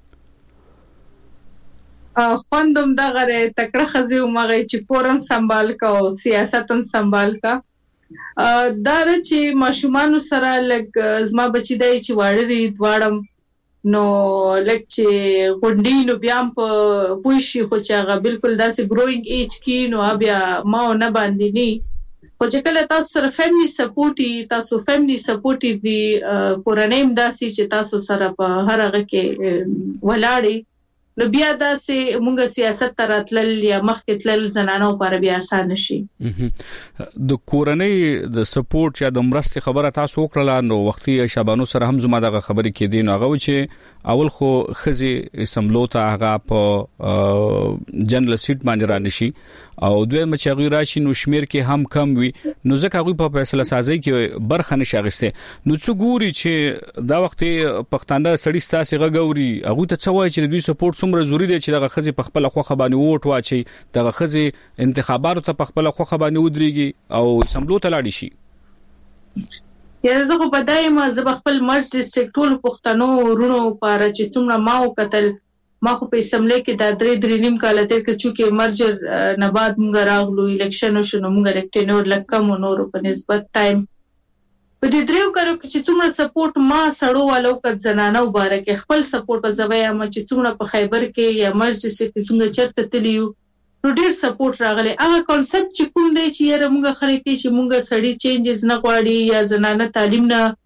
خوندم دا غره تکړه خزي مغه چې پورم سنبال کا او سیاست هم سنبال کا دا چې ماشومان سره لګ زما بچی دی چې واړري دواړم نو لکه غونډینو بیا په پوښي خو چې هغه بالکل داسې ګروینګ ایج کې نو بیا ما نه باندې ني خو چې کله تاسو سره فیملی سپورټي تاسو فیملی سپورټي وي کورنۍ داسې چې تاسو سره په هر هغه کې ولاړی نو بیا داسې مونږه سیاست تراتل یا مخکې تلل زنانو لپاره بیا آسان شي د کورنۍ د سپورټ یا د مرستې خبره تاسو وکړه نو وختي شبانو سره هم زما دغه خبرې کې دي نو هغه چې اول خو خزي سملو ته هغه په جنرال سیټ باندې را نشي او دوی مچ غیر راشي نو شمیر کې هم کم وي نو ځکه هغه په فیصله سازي کې برخه نشي غسته نو څو ګوري چې دا وخت پښتانه سړی ستاسو غووري هغه ته څه وایي چې دوی سپورټ څومره ضروری دی چې دغه خزي په خپل خوخه باندې ووټ واچي دغه خزي انتخاباتو ته په خپل خوخه باندې ودرېږي او سملو ته لاړ شي یا زه خو په دایمه زه خپل مرز ډیسټریکټ ټول پښتنو ورونو لپاره چې څومره ما وکتل ما خو په اسمبلی کې د درې درې نیم کال تر کې چې مرجر نه بعد موږ راغلو الیکشن شو نو موږ ریکټینور لکه مو نور په نسبت ټایم په دې دریو کارو کې چې څومره سپورټ ما سړو والو کډ زنانو مبارک خپل سپورټ په زویا ما چې څومره په خیبر کې یا مرز ډیسټریکټ څنګه چرته تلیو نو ډیر سپورټ راغلی هغه کانسپټ چې کوم دی چې یره موږ خلک چې موږ سړی چینجز نه غواړي یا زنانه تعلیم نه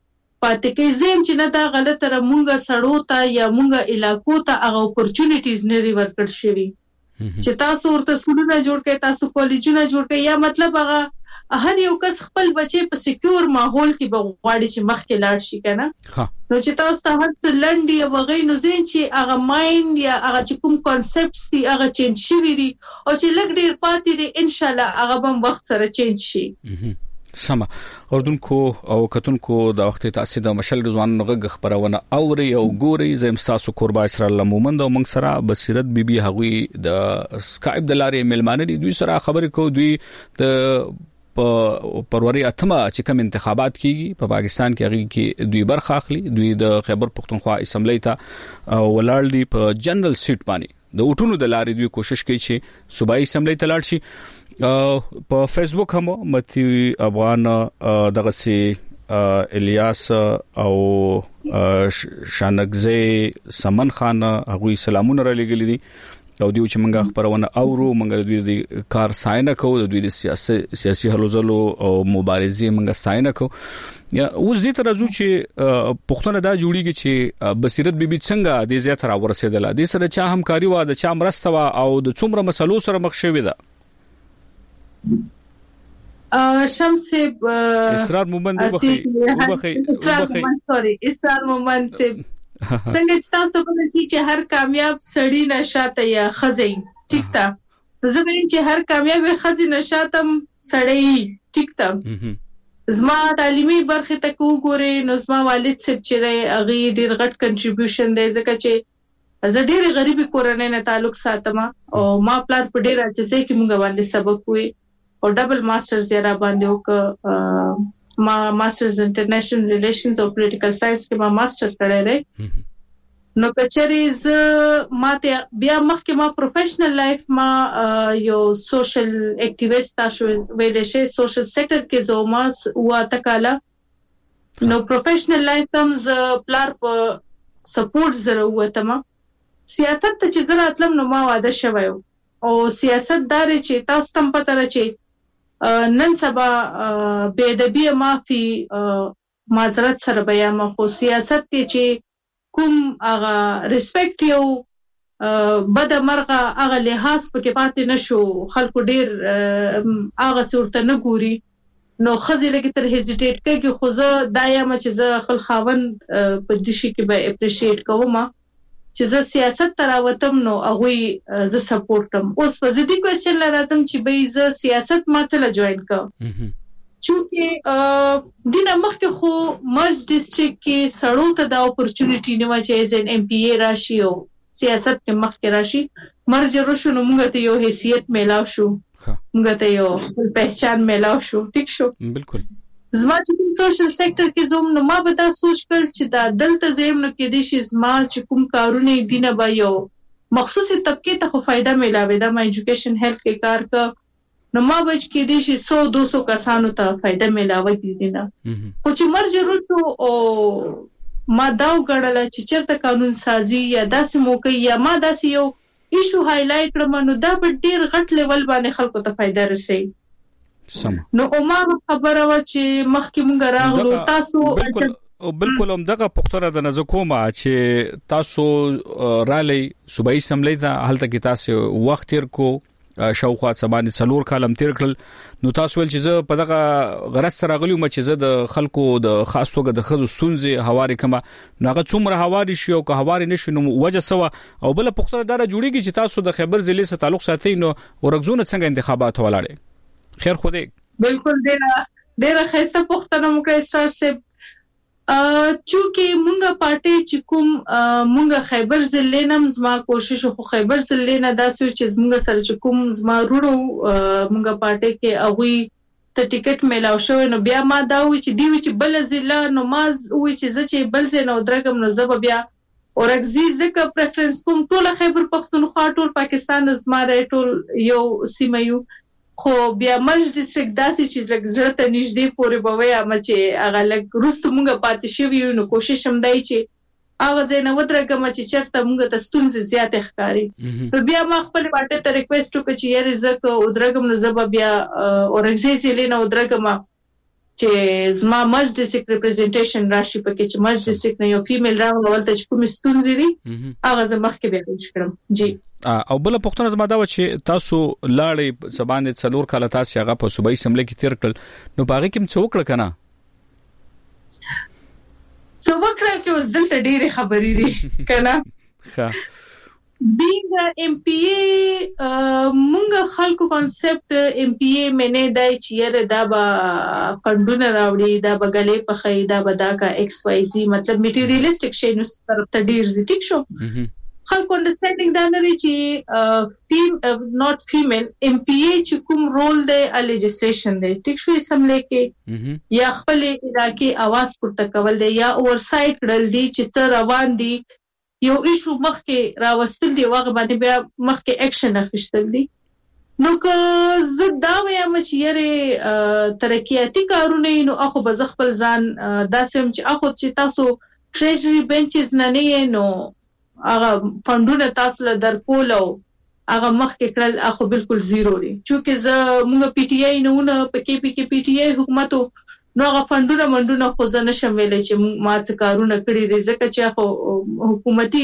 پاتې کې زم چې نه دا غلطه را مونږه سړو ته یا مونږه علاقو ته هغه اپورچونټیز نه ورکړ شوی چې تاسو ورته سکولونه جوړ کړئ تاسو کالجونه جوړ کړئ یا مطلب هغه هر یو کس خپل بچي په سکیور ماحول کې بغواړي چې مخکې لاړ شي کنه نو چې تاسو ته هر څه لنډي او غي نو زین چې هغه مایند یا هغه چې کوم کانسپټس دي هغه چینج شي وي او چې لګ ډیر پاتې دي ان شاء الله هغه به وخت سره چینج شي سما اردوونکو او کتونکو د وخت تاسو د مشل رضوان غږ خبرونه اوري او ګوري زم تاسو قربا اسرار لمومند او موږ سره بصیرت بیبي هغوی د سکایپ د لارې ملمانه دي دوی سره خبرې کو دوی د په پروري اتمه چې کوم انتخابات کیږي په پاکستان کې هغه کې دوی برخه اخلي دوی د خیبر پختونخوا اسمبلی ته ولړ دي په جنرال سیټ باندې د اوټونو د لارې دوی کوشش کوي چې صوبایي اسمبلی ته لاړ شي په فیسبوک هم متي افغان دغه سي الیاس او شانګزي سمن خان هغه سلامونه را لګل دي او دیو چې منګه خبرونه اورو منګه دوی د کار ساينه کو د دوی د سیاسي سیاسي هلو ځلو او مبارزې منګه ساينه کو یا اوس دې تر ازو چې پښتون دا جوړیږي چې بصیرت بیبي څنګه د زیات را ورسېدله د سره چا همکاري وا د چا مرسته وا او د څومره مسلو سره مخ شوی ده شمس اسرار مومند وبخي وبخي وبخي سوري اسرار مومند سے څنګه چې تاسو کوم چې هر کامیاب سړی نشاته یا خزي ټیک تا زه وین چې هر کامیاب خزي نشاتم سړی ټیک تا زما تعلیمي برخه ته وګورئ نو زما والد صاحب چې هغه ډیر غټ کنټریبیوشن دی ځکه چې زه ډیر غریبي کورنۍ نه تعلق ساتم او ما پلان په ډیر اچسه کې مونږ باندې سبق وي او ډبل ماسترز یې را باندې وک ما ماسترز انټرنیشنل ریلیشنز او پولیټیکل ساينس کې ما ماستر کړی دی نو کچري ز ماته بیا مخکې ما پروفیشنل لایف ما یو سوشل اکټیویست تاسو ویلې شي سوشل سېکټر کې زه ما واته کاله نو پروفیشنل لایف تم ز پلار په سپورټ زره وته ما سیاست ته چې زه راتلم نو ما واده شوی او سیاست دار چې تاسو تم پته را چې نن سبا بے ادبی معافي معذرت سره بیا ما خو سیاست ته چې کوم هغه ریسپیکټ یو بد مرغه هغه لحاظ پکې پاتې نشو خلکو ډیر هغه صورت نه ګوري نو خزي لګي تر هیزیټیټ کوي خو زه دایم چې زه خپل خاوند په دشي کې به اپریشیټ کوم چې زه سیاست تراوتم نو هغه زه سپورټم اوس په دې کوېسچن لازم چې به زه سیاست ما څه لا جوائن کا چونکه دینه مخکې خو مرز ډیسټریکټ کې سړو ته د اپورچونټی نیو چې ایز ان ایم پی ای راشي او سیاست کې مخکې راشي مرز روشو نو موږ ته یو حیثیت میلاو شو موږ ته یو پہچان میلاو شو ټیک شو بالکل زما چې سوشل سېکټر کې زوم نو ما به دا سوچ کړ چې دا دلته زم نو کې دي چې زما چې کوم کارونه دینه به یو مخصوصي طبقه ته خو فائدہ ملاوي دا ما ایجوکیشن هیلث کې کار کا نو ما به کې دي چې سو دو سو کسانو ته فائدہ ملاوي دي نه خو چې مرج روسو او ما داو غړل چې چرته قانون سازي یا داسې موقع یا ما داسې یو ایشو هایلایټ کړم نو دا په ډیر غټ لیول باندې خلکو ته فائدہ رسي سم نو عمر خبره وا چې مخکې مونږ راغلو تاسو بالکل او بالکل هم دغه پختره د نزکوما چې تاسو رالي صوبایي اسمبلی ته حالت کې تاسو وخت تیر کو شاوخوا سبانه څلور کالم تیر کړل نو تاسو ول چې زه په دغه غرض سره غلیو م چې زه د خلکو د خاص توګه د خزو ستونزې حواري کما نو هغه څومره حواري شي او که حواري نشي نو وجه سوا او بل پختره دره جوړیږي چې تاسو د خیبر ضلع سره تعلق ساتي نو ورغزونه څنګه انتخابات ولاړې خیر خو دې بالکل ډېر ډېر خسته پختنه مو کړی سر سه چونکه مونږه پارټي چې کوم مونږه خیبر ضلع نم زما کوشش خو خیبر ضلع نه داسو چې مونږه سره چې کوم زما وروړو مونږه پارټي کې اوی ته ټیکټ میلاو شو نو بیا ما دا وی چې دی چې بل ضلع نو ما وی چې زه چې بل ضلع نو درګم نو زب بیا اورګزي زکه پریفرنس کوم ټول خیبر پختونخوا ټول پاکستان زما ټول یو سیمایو خو بیا مرز ډیسټریکټ داسې چې لږ زړه ته نږدې پورې بوي اما چې هغه لږ روست مونږه پاتې شوی نو کوشش هم دی چې هغه زینه ودرګم چې چرته مونږ ته ستونزې زیات ښکاری نو بیا ما خپل پټه ته ریکوست وکړ چې یاره زکه ودرګم نو زب بیا اورګزي زلینه ودرګم چې زما مرز ډیسټریکټ ریپرزنټیشن راشي پکې چې مرز ډیسټریکټ نه یو فیمیل راغله ولته چې کوم ستونزې دي هغه زه مخکې به وشکرم جی او بل پښتون زما دا و چې تاسو لاړې زبانه څلور کاله تاسو هغه په صوبایي سملې کې تیر کړل نو باغې کوم څوک کړ کنه څو وکړل کې اوس دلته ډېرې خبرې دي کنه ښه being a M P A مونږ خلکو کانسپټ M P A معنی دا چې یره دا به فندونه راوړي دا به غلې په خې دا به دا کا X Y Z مطلب میټیریالیسټک شی نو طرف ته ډیر زی ټیک شو خلکو انډرستانډینګ دا نه چې فیم ناٹ فیمیل M P A چې کوم رول دی ا لیجسلیشن دی ټیک شو سملې کې یا خپل علاقې आवाज پورته کول دی یا اورسایت کړل دی چې څه روان دي یو ایشو مخکې راوستل دی واغه باندې بیا مخکې اکشن اخیستل دي نو که زه دا وایم چې یاره ترقیاتي کارونه نو اخو به خپل ځان داسم چې اخو چې تاسو ټریجري بنچز نه نه نو هغه فندونه تاسو له درکول او هغه مخکې کړل اخو بالکل زیرو دي چې زه مونږ پی ټی آی نه ونه پکې پکې پی ټی آی حکومت نو هغه فندونه منډونه خو ځنه شمولې چې ما څه کارونه کړی دي ځکه چې خو حکومتي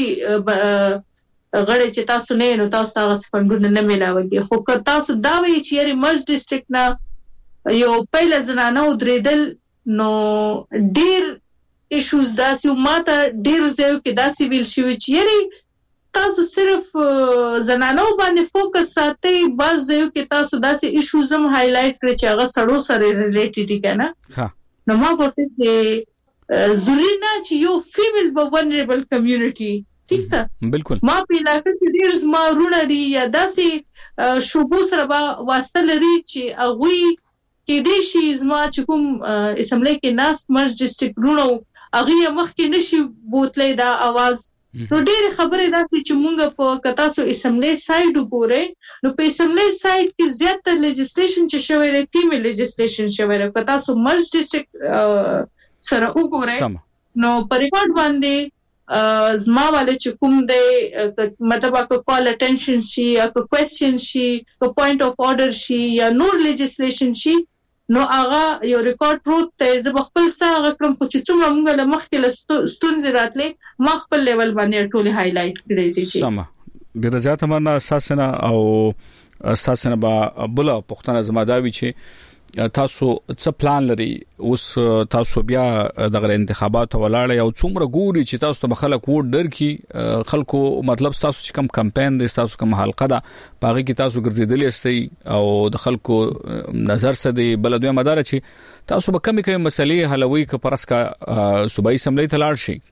غړي چې تاسو نه نو تاسو هغه فندونه نه ملاوي خو که تاسو دا وی چې یاري مرز ډیسټریکټ نه یو پهله زنانه درېدل نو ډیر ایشوز داسې ماته ډیر زیو کې داسې ویل شوی چې یاري تاسو صرف زنانو باندې فوکس ساتي بس زیو کې تاسو داسې ایشوز هم هایلایټ کړئ چې هغه سړو سره ریلیټډ دي کنه ها نو ما ورته چې ضروري نه چې یو فیمیل به ونریبل کمیونټي ٹھیک ده بالکل ما په علاقې کې ډیر زما رونه دي یا داسې شوبو سره به واسطه لري چې هغه کې دې شي زما چې کوم اسمبلی کې ناس مرز ډیسټریکټ رونه هغه مخکې نشي بوتلې دا आवाज نو ډېر خبرې داسې چې مونږ په کتا سو اسمبلی سایډ وګورئ نو په اسمبلی سایډ کې زیاتره لیجسلیشن چې شوی دی فیمیل لیجسلیشن شوی دی کتا سو مرز ډیسټریکټ سره وګورئ نو په ریکارډ باندې زما والے چې کوم دی مطلب اکو کال اټینشن شي اکو کوېسچن شي اکو پوینټ اف اورډر شي یا نور لیجسلیشن شي نو هغه یو ریکارډ پروت ته زه خپل څه هغه کړم خو چې څومره موږ له مخکې له ستونزې راتلې ما خپل لیول باندې ټول هایلایټ کړی دي سم ډیر زیات مننه اساسنه او اساسنه با بل پښتنه زماداوي چې تاسو څه پلان لري اوس تاسو بیا دغه انتخابات ولاړ یو څومره ګوري چې تاسو ته خلک ووټ درکې خلکو مطلب تاسو چې کم کمپاین د تاسو کوم حلقه ده پاره کې تاسو ګرځیدلی استئ او د خلکو نظر څه دی بل دوی مدار چې تاسو به کمی کمی مسلې حلوي ک پرسکا صوبایي سملې تلاړ شي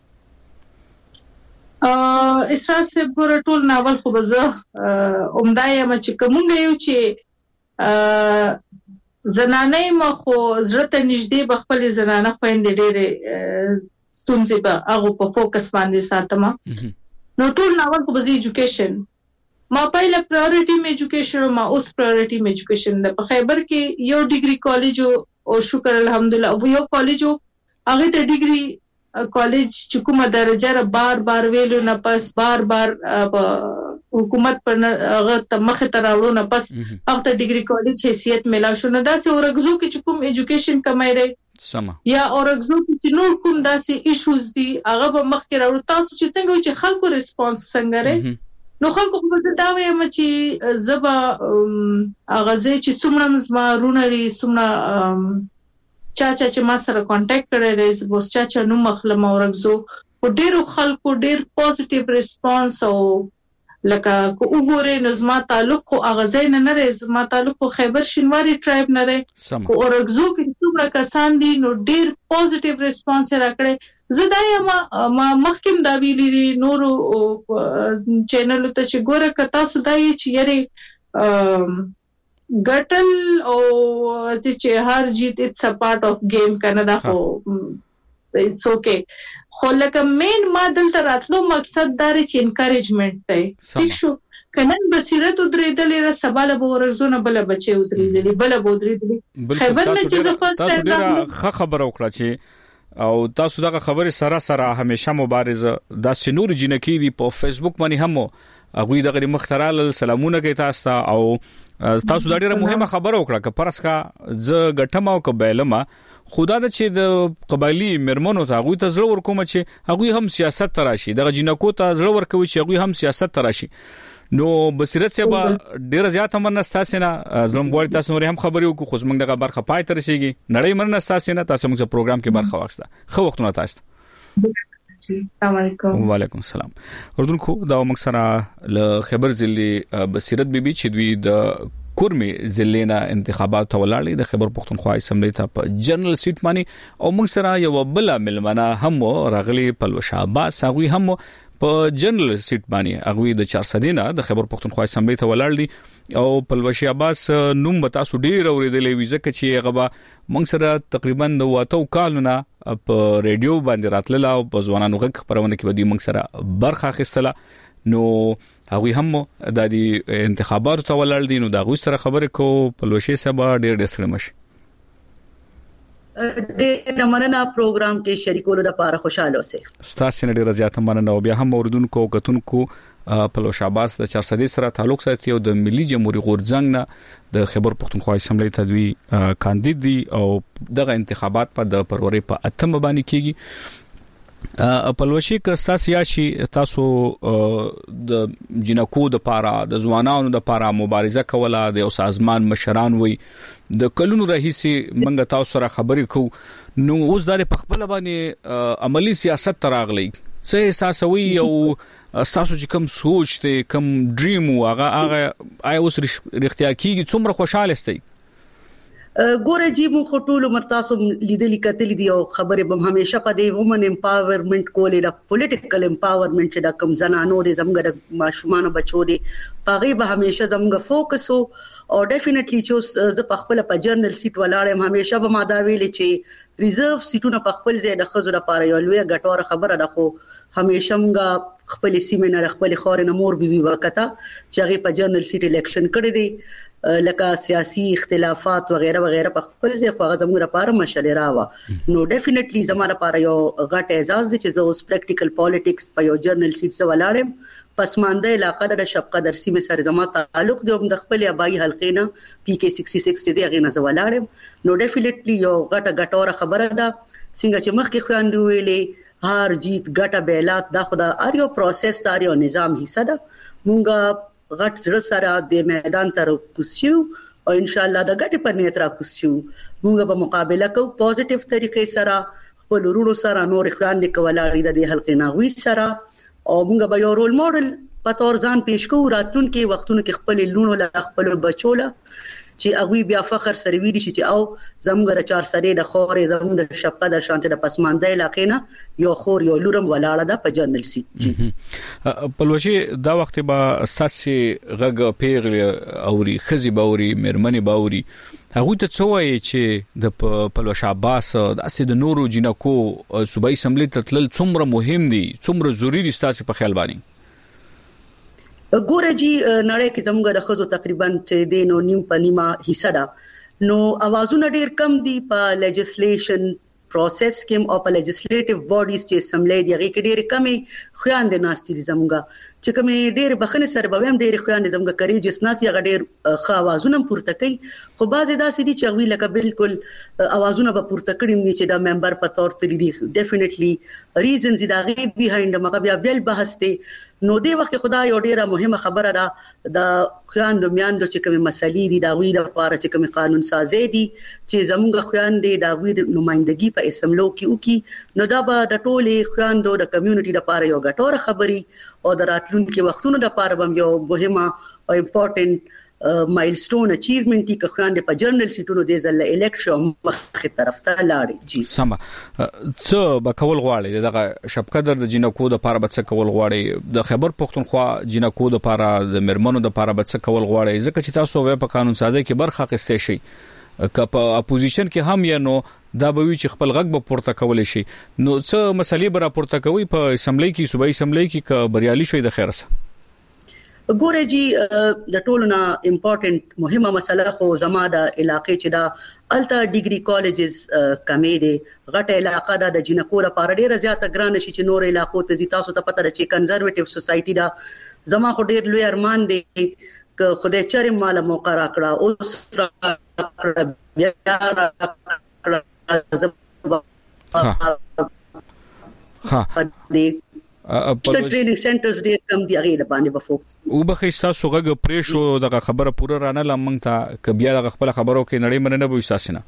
ا اسرار سے ګور ټول ناول خو بزه اومدايه چې کومګ یو چې زنانه مخو زړه نږدې بخپل زنانه خويندې ډېرې ستونزې به هغه په فوکس باندې ساتم نو ټول ناول خو بزي ایجوکیشن ما پهله پرایورټي می ایجوکیشن ما اوس پرایورټي می ایجوکیشن د په خیبر کې یو ډیګري کالج او شکر الحمدلله یو کالج هغه ته ډیګري کالج چې کومه درجه را بار بار ویلو نه پس بار بار حکومت پر هغه ته مخه تراوړو نه پس هغه ته ډیګري کالج حیثیت ملا شو نه داسې اورګزو کې چې کوم ایجوکیشن کمای دی سم یا اورګزو کې چې نور کوم داسې ایشوز دي هغه به مخکې راوړو تاسو چې څنګه چې خلکو ریسپانس څنګه لري نو خلکو خو زه دا وایم چې زبا هغه چې څومره زما رونه لري څومره چا چا چې ما سره کانټیکټ کړی دی زه بوس چا چا نو مخلم اورګزو او ډیرو خلکو ډیر پوزټیو ریسپانس او لکه کو وګورئ نو زما تعلق خو اغازې نه نه زما تعلق خو خیبر شینواری ټرایب نه لري او اورګزو کې څومره کسان دي نو ډیر پوزټیو ریسپانس راکړي زه دا یم ما مخکیم دا ویلي نور چینل ته چې ګوره کتا سودای چې یاري ګټل او چې هر جیت اټس ا پارت اف گیم کنه دا خو اټس اوکے خو لکه مین ما دلته راتلو مقصد دار چې انکریجمنت دی ٹھیک شو کنن بصیرت درېدلې را سباله به ورزونه بل بچي درېدلې بل به درېدلې خیبر نه چې زفاست تاسو خبر وکړه چې او تاسو دغه خبره سره سره همیشه مبارزه د سنور جنکی دی په فیسبوک باندې هم هغه دغه مخترال سلامونه کوي تاسو او تاسو دا ډیره مهمه خبره وکړه چې پرسکا ز غټم او قبایلما خدا د چې د قبایلی مرمنو ته غوي ته زړه ورکوم چې هغه هم سیاست تراشي د جنکو ته زړه ورکوي چې هغه هم سیاست تراشي نو بصیرت سبا ډیره زیاته منستاسه نه زلم غوړ تاسو نور هم خبري وکړو خو موږ دغه برخه پای تر رسیدي نړۍ منستاسه نه تاسو موږ پروګرام کې برخه واخسته خو وختونه تاسو السلام علیکم وعلیکم السلام اردوونکو دا موږ سره ل خبر ضلع بصیرت بیبي چې دوی د کورمي ضلعنا انتخابات ولاړې د خبر پښتونخوا اسمبلی ته په جنرال سیټ باندې او موږ سره یو بل ملمنه هم راغلي پلوش عباس هغه هم په جنرال سیټ باندې هغه د چهارصد دینه د خبر پښتونخوا اسمبلی ته ولاړ دي او پلوش عباس نوم به تاسو ډیر اوریدلې وي ځکه چې هغه موږ سره تقریبا د واتو کالونه په ریډیو باندې راتلل او په ځوانانو غږ خبرونه کې به موږ سره برخه اخیستله نو هغه هم د دې انتخاباتو ته ولاړ دي نو دا غوښ سره خبره کو پلوشي سبا ډیر ډیر سره مشي د مننه پروګرام کې شریکولو د لپاره خوشاله اوسه ستاسو نه ډیر زیاته مننه او بیا هم اوردونکو کتونکو پلوش عباس د چهارصد سره تعلق ساتي او د ملي جمهوریت غورځنګ نه د خبر پښتونخوا اسمبلی ته دوی کاندید دي او دغه انتخابات په د فروری په اتم باندې کیږي پلوشي که تاسو یاشي تاسو د جنکو د پاره د ځوانانو د پاره مبارزه کوله د یو سازمان مشران وي د کلونو رئیسي منګه تاسو سره خبرې کو نو اوس د په خپل باندې عملی سیاست تراغلي څه احساس وي او تاسو چې کوم سوچ ته کوم ډریم واغه هغه آی اوس رښتیا کیږي څومره خوشاله استئ ګوره جی مو خټول مرتاسو لیدلی کتلی دی او خبره به همیشه په دی وومن امپاورمنت کولې د پولیټیکل امپاورمنت چې د کم زنانو د زمګر ماشومان بچو دي پاغي به همیشه زمګ فوکس او ډیفینټلی چې ز په خپل په جرنل سیټ ولاړم همیشه به ما دا ویل چې ریزرو سیټونه په خپل ځای د خزو لپاره یو لوی غټور خبره ده خو همیشه موږ خپل سیمینار خپل خورن مور بي بي وکتا چې هغه په جرنل سیټ الیکشن کړی دی لکه سیاسي اختلافات وغیرہ وغیرہ په خپل ځای خو غزمو لپاره مشاله راوه نو ډیفینټلی زموږ لپاره یو غټ اعزاز دی چې زه اوس پریکټیکل پالیټکس په یو جرنل سیټ څخه ولاړم پسمانده علاقه د شفقدر سیمه سره زموږ تعلق دی د خپل ابای حلقې نه پی کې شپږ شپږ دی هغه نه ولاړم نو ډیفینټلی یو غټه غټوره خبره ده څنګه چې مخکې خويندو ویلې هار جیت غټه بیلات دا خدا اریو پروسس دا اریو نظام حصہ ده مونږه غټ زړه سره د میدان تر کوسیو او ان شاء الله د غټ په نیت را کوسیو موږ به مقابله کوو پوزټیو طریقې سره خپل ورونو سره نور خوان د کولاړي د حلقې ناوي سره او موږ به یو رول ماډل په تور ځان پیش کوو راتلونکي وختونو کې خپل لونو له خپل بچو له چې هغه بیا فخر سره ویل شي چې او زمګر چهارصد د خورې زموږ د شپه د شانته د پسمانده علاقې نه یو خور یو لورم ولاړه ده په جرنل سیټ پلوشي دا وخت به اساسي غږ پیغله اوري خزي باوري مرمنې باوري هغه ته څوای چې د پلوش عباس د اسید نورو جنکو صوبایي اسمبلی ته تل څومره مهم دي څومره ضروری دي تاسو په خیال باندې ګوره جی نړۍ کې زموږ د خزو تقریبا چې دینو نیم په نیمه حصہ ده نو اوازونه ډیر کم دي په لیجسلیشن پروسس کې او په لیجسلیټیو باډیز چې اسمبلی دی هغه کې ډیر کمی خوياندې ناشتي زموږ چې کوم ډیر بخنه سره به هم ډیر خوياندې زموږ کوي چې ناس یې ډیر ښه اوازونه پورته کوي خو بعضې داسې دي چې هغه لکه بالکل اوازونه به پورته کړي نه چې دا ممبر په تور تللی دي ډیفینټلی ریزنز دا غي بیهایند مګه بیا بل بحث دی نو دی وخت خدای یو ډیره مهمه خبره ده د خوياندو میاندو چې کوم مسلې دي دا غوي د لپاره چې کوم قانون سازي دي چې زموږ خوياندې دا غوي نمائندګي په اسمبلو کې وکي نو دا به د ټولې خوياندو د کمیونټي لپاره یو غټوره خبري او د راتلونکي وختونو لپاره هم یو مهمه او امپورټنت مایلستون اچیومنت کی خوياندې په جرنل سیټونو د ځل الیکشن مخه طرف ته لاړې جی سم څه بکول غواړي دغه شپقدر د جنکو د پاره بچ کول غواړي د خبر پښتونخوا جنکو د پاره د مرمنو د پاره بچ کول غواړي ځکه چې تاسو په قانون سازي کې برخه اخیستئ شي که په اپوزیشن کې هم یا نو دا به وی چې خپل غږ به پورته کول شي نو څه مسلې به را پورته کوي په اسمبلی کې صوبایي اسمبلی کې ک بریالي شوی د خیر سره ګوره جی د ټولو نه امپورټنت مهمه مسله خو زما د علاقې چې دا التا ډیګري کالجز کمې دي غټه علاقه ده د جنکو لپاره ډیره زیاته ګران شي چې نور علاقو ته زی تاسو ته پته ده چې کنزرویټیو سوسايټي دا زما خو ډیر لوی ارمان دی ک خدای چرې مال موقع راکړه اوس راکړه بیا راکړه ها په ټریننګ سنټرز ډېر کم دی هغه باندې به فوکس او به تاسو غږ پرې شو دغه خبره پوره رانه لمنګ ته ک بیا دغه خپل خبرو کې نړۍ مننه به وساسنه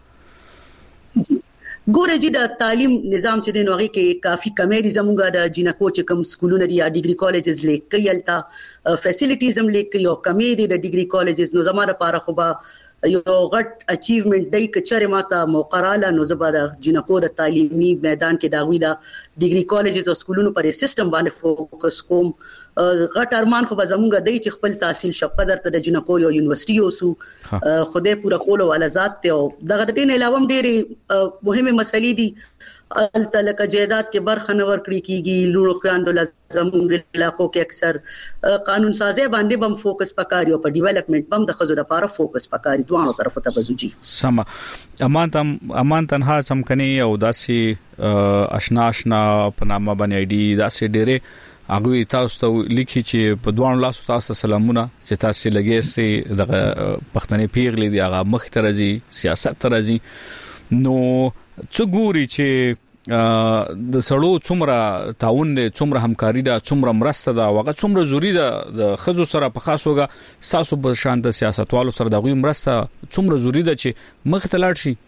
ګوره جی د تعلیم نظام چې د نوغي کې کافي کمی دي زموږه د جنکو چې کوم سکولونه دي یا ډیګري کالجز لیکي یلتا فیسیلیټیز هم لیکي او کمی دي د ډیګري کالجز نو زموږ لپاره خو به یو غټ اچیومنت دی کچره ماته موقراله نو زبر جنکو د تعلیمي میدان کې داوی دا ډیګري کالجز او سکولونو پر سیستم باندې فوکس کوم غټ ارمان خو به زموږه دی چې خپل تحصیل شپه درته د جنکو یو یونیورسيټي اوسو خوده پورا کولو ول ذات ته او دغه د دین علاوه ډېری مهمه مسلې دي التلک جیدات کې برخه نور کړی کیږي لورو خواندو زموږ علاقو کې اکثر قانون سازي باندې بم فوکس پکاري او په ډیولپمنٹ بم د خزو لپاره فوکس پکاري دوه طرفه ته بزوجي سم امان تم امان تنها سم کني او داسي آشنا آشنا په نامه باندې اي ډي داسي ډېره هغه تاسو ته لیکي چې په دوه لاسو تاسو سلامونه چې تاسو لګي سي د پښتنې پیغلې دی هغه مخ ته راځي سیاست ته راځي نو څو ګوري چې د سړو څومره تعاون دي څومره همکاري ده څومره مرسته ده واغه څومره ضروری ده د خزو سره په خاصوګه تاسو په شان د سیاستوالو سره دغه مرسته څومره ضروری ده چې مخ ته لاړ شي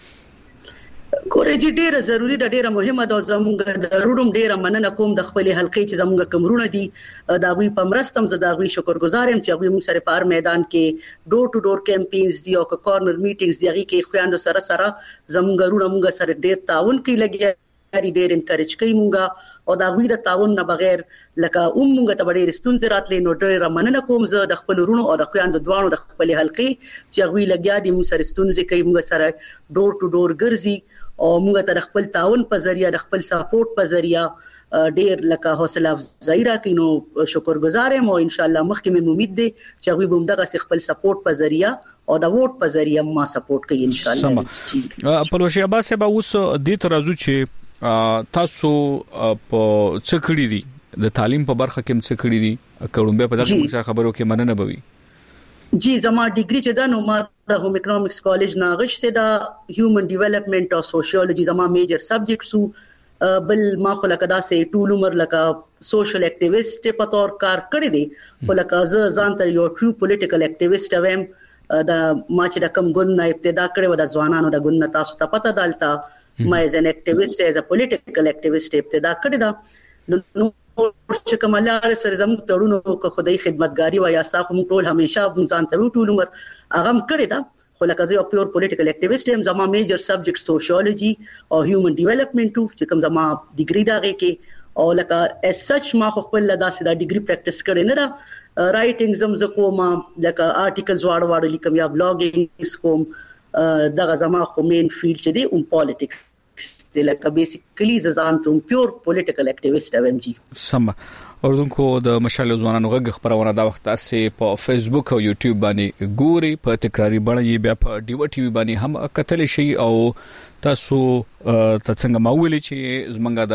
کورې چې ډیره ضروری ده ډیره مهمه ده زموږ د روډم ډیره مننه کوم د خپل حلقې چې زموږ کمرونه دي دا وی پمرستم زه دا وی شکرګزار یم چې موږ سره په میدان کې ډور ټو ډور کمپاینز دي او کارنر میټینګز دي هغه کې خويندو سره سره زموږ روډم موږ سره ډیر تعاون کوي لګي ډیر انکریج کوي موږ او دا وی د تعاون نه بغیر لکه اوم موږ ته ډیر ستونزې راتلې نو ډیر مننه کوم زه د خپل رونو او د خويندو دوانو د خپل حلقې چې هغه لګیا دي موږ سره ستونزې کوي موږ سره ډور ټو ډور ګرځي او موږ ته خپل تعاون په ذریعہ د خپل سپورټ په ذریعہ ډیر لکه حوصله افزایی راکینو شکرګزار یم او ان شاء الله مخکې مې امید دي چې هغه به دغه خپل سپورټ په ذریعہ او د ووټ په ذریعہ ما سپورټ کوي ان شاء الله پلوشي عباس به اوس د ترازو چې تاسو په څکړی دي د تعلیم په برخه کې څه کړی دي کومبه په دغه سره خبرو کې مننه بوي جی زما ډیګری چې دا نو ما د هوم اکونومکس کالج نه غشته دا هیومن ډیولپمنٹ او سوشیولوژي زما میجر سبجیکټس بل ما خو لکه دا سه ټول عمر لکه سوشل اکټیویسټ په تور کار کړی دی خو لکه ز ځان ته یو ټرو پولیټیکل اکټیویسټ ویم دا ما چې د کم ګوند نه ابتدا کړې و د ځوانانو د ګوند تاسو ته پته دالتا ما از ان اکټیویسټ از ا پولیټیکل اکټیویسټ ابتدا کړی دا نو چې کوملار سره زموږ تړونو کو خدای خدمتګاری و یا صاحب موږ ټول همیشه ځان ته ټول عمر هغه کړی دا خو لکه زه یو پیور پولیټیکل اکټیویسټ یم زما میجر سبجیکټ سوشیولوژي او هیومن ډیولپمنٹ چې کوم زما ډیګری دا کې او لکه اس سچ ما خپل داسې دا ډیګری پریکټیس کړی نه دا رائټینګ زم ز کوم لکه آرټیکلز واړ واړ لیکم یا بلاګینګ کوم دا زما خو مین فیلډ چې دی اون پالیټکس لکه بیسیکلی ځان ته پیور پولیټیکل اکټیویسټ ام جی سم اوردونکو د مشال ځوانانو غږ خبرونه دا وخت اسه په فیسبوک او یوټیوب باندې ګوري په تکراری باندې بیا په ډیو ټي وي باندې هم کتل شي او تاسو ته څنګه ماویل چې زمونږ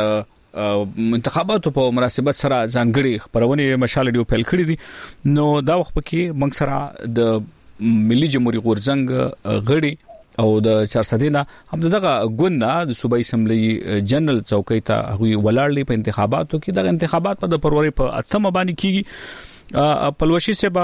د انتخاباتو په مناسبت سره ځانګړي خبرونه مشال ډیو پیل کړی دي نو دا وخت کې موږ سره د ملي جمهوریت غورځنګ غړي او د چارسدینه هم دغه ګوند د صوبایي اسمبلی جنرال چوکۍ ته هغه ولاړلې په انتخاباتو کې د انتخابات په فروری په اتمه باندې کیږي پلوشي سبا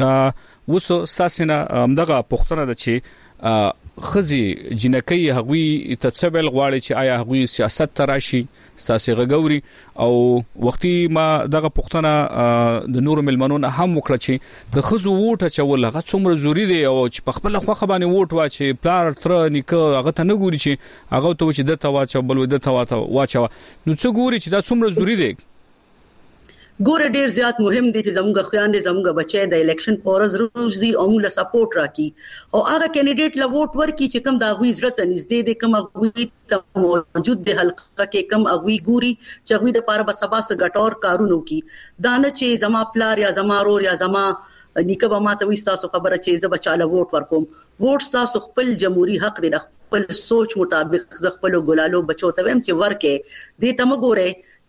وسو ستاسینه دغه پښتنه د چې خزي جنکې هغوی تڅبل غواړي چې آیا هغوی سیاست تراشي ستاسو غګوري او وختي ما دغه پښتنه د نور ملمنون هم وکړه چې د خزو ووټه چول هغه څومره ضروری دی او چې په خپل خوخه باندې ووټ واچي پلار تر نیکه هغه ته نه ګوري چې هغه ته چې د تواچو بل د تواچو واچو نو څه ګوري چې دا څومره ضروری دی ګوره ډیر زیات مهم دي چې زموږ خويندې زموږ بچي د الیکشن پورز روزي او موږ له سپورټ راکي او هغه کینډیډیټ له ووټ ورکي چې کوم د غوي زړه ته نږدې دي کوم غوي ته موجود دي حلقه کې کوم غوي ګوري چې غوي د پاره به سبا سره ګټور کارونه کوي دا نه چې زما پلار یا زما رور یا زما نیکه به ماته وي تاسو خبره چې زه بچاله ووټ ورکوم ووټ تاسو خپل جمهوریت حق دی خپل سوچ مطابق خپل ګلالو بچو ته هم چې ورکه دې تم ګوره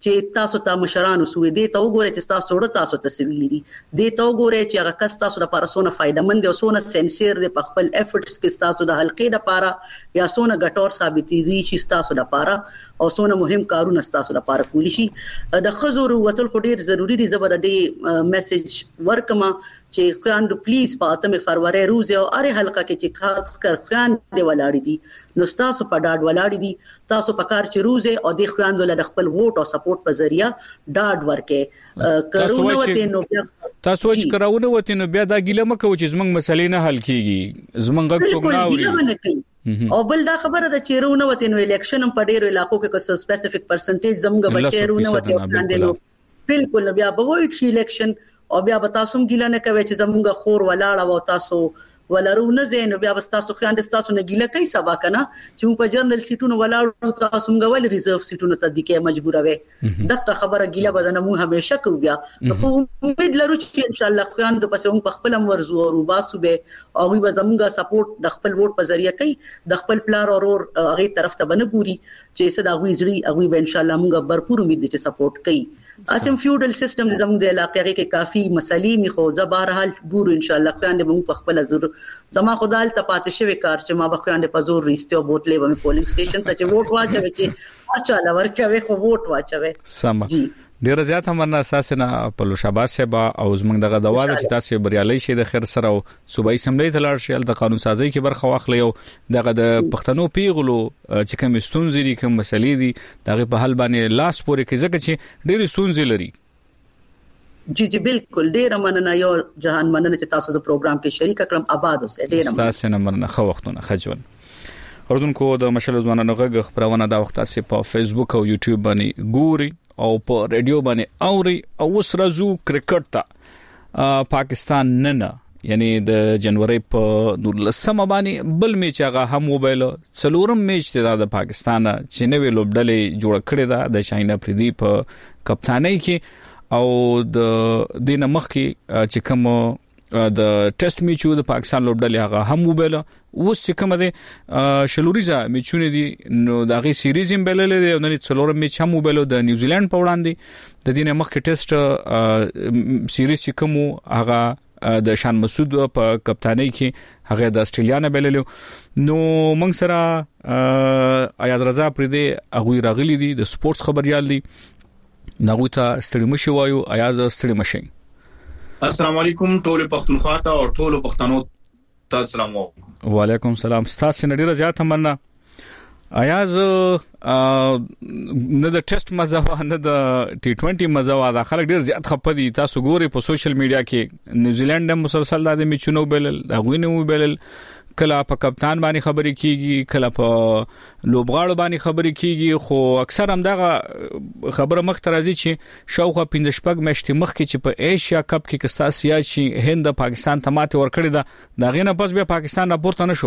چې تاسو ته مشرانو سوې دي ته وګورئ چې تاسو وړ تاسو ته سویلي دي دي ته وګورئ چې هغه کس تاسو لپاره سونه فائدمند او سونه سنسیر دی په خپل افورټس کې تاسو د حلقې لپاره یا سونه ګټور ثابت دي چې تاسو لپاره او سونه مهم کارونه تاسو لپاره کولی شي د خزور وتل خو ډیر ضروری دي زبر دی میسج ورکما چې خويندو پلیز په اتمه فروری روز او اره حلقه کې چې خاص کر خويندې ولاړې دي نو تاسو په ډاډ ولاړې دي تاسو په کار چې روز او د خويندو له خپل ووټ او سپورټ په ذریعہ ډاډ ورکې کرونا وته نو تاسو چې کراونه وته نو بیا دا ګیله مکو چې زمنګ مسلې نه حل کیږي زمنګ غږ څوک نه اوري او بل دا خبره ده چې رونه وته نو الیکشن په ډیرو علاقو کې کوم سپیسیفیک پرسنټیج زموږ بچي رونه وته وړاندې بالکل بیا به وایي چې الیکشن او بیا به تاسو ګیله نه کوي چې زموږ خور ولاړه و تاسو ولرو نه زین بیا به تاسو خیاند تاسو نه ګیله کوي سبا کنه چې موږ په جرنل سیټونو ولاړو تاسو موږ ول ریزرو سیټونو ته د کې مجبور وې دغه خبره ګیله بدنه مو همیشه کو بیا خو امید لرو چې ان شاء الله خیاند په سوم په خپل ورزو او باسو به او وي زموږ سپورټ د خپل ووټ په ذریعہ کوي د خپل پلار او هغه طرف ته بنه ګوري چې صدا غوي زړی هغه به ان شاء الله موږ برپور امید دي چې سپورټ کوي اسیم فیوډل سیستم زموږ د علاقې کې کافي مسلې می خو زبرحال ګور ان شاء الله خواندې موږ په خپل زر زما خدای ته پاتې شوی کار چې ما بخواندې په زور ریستو بوتلې و می پولینګ سټیشن ته چې ووټ واچوي چې ماشاءالله ورکوي خو ووټ واچوي سم ډیر زیات هم اساسنا په لوشاباس سبا او زمنګ دغه دواله چې تاسو بریالي شي د خیر سره او صوبایي سملې ته لاړ شي د قانون سازي کې برخه واخلي او دغه د پښتنو پیغلو چې کوم ستونزې دي کوم مسلې دي دغه په حل باندې لاس پورې کې ځکه چې ډیر ستونزې لري جی جی بالکل ډیر مننه یو جهان مننه چې تاسو د پروګرام کې شریک کړم آباد اوسه ډیر مننه تاسو نه مننه خو وختونه خجون اردوونکو د مشل ځوانانو غږ خبرونه دا وخت تاسو په فیسبوک او یوټیوب باندې ګوري او په ریډیو باندې اوري او اوس راځو کرکټ ته پاکستان نن یعنی د جنوري په نولسمه باندې بل میچ هغه هم موبایل څلورم میچ د پاکستان چې نوې لوبډلې جوړ کړې ده د شاهین افریدي په کپتانۍ کې او د دینه مخ کې چې کوم د ټیسټ میچو د پاکستان لوبډلې هغه هم موبایل اوس چې کوم ده شلوریزا میچونه دي نو دغه سیریز هم بللې او نن څلورم میچ هم موبایل د نیوزیلند په وړاندې د دینه مخ کې ټیسټ سیریز چې کوم هغه د شان مسعود په کپتانۍ کې هغه د استرالیا نه بللو نو موږ سره ایاز رضا پردي هغه راغلي دي د سپورتس خبريال دي نغوی ته ستړي مشي وایو ایاز ستړي مشي السلام علیکم ټول پښتونخوا ته او ټول پښتنو ته السلام علیکم وعلیکم السلام تاسو نه ډیره زیات مننه ایاز نه د ټیسټ مزه نه د ټي ټوئنټي مزه دا خلک ډیر زیات خپدي تاسو ګوري په سوشل میډیا کې نیوزیلند هم مسلسل د میچونو بلل دا غوینه بلل کله په کپتان باندې خبرې کیږي کله په لوبغاړو باندې خبرې کیږي خو اکثر هم دغه خبره مخ ترازی چې شاوخه پنځه شپږ مشتي مخ کې چې په ایشیا کپ کې کساسیا شي هند پاکستان ته ماته ورکړی دا دغه نه پس بیا پاکستان راپورته نشو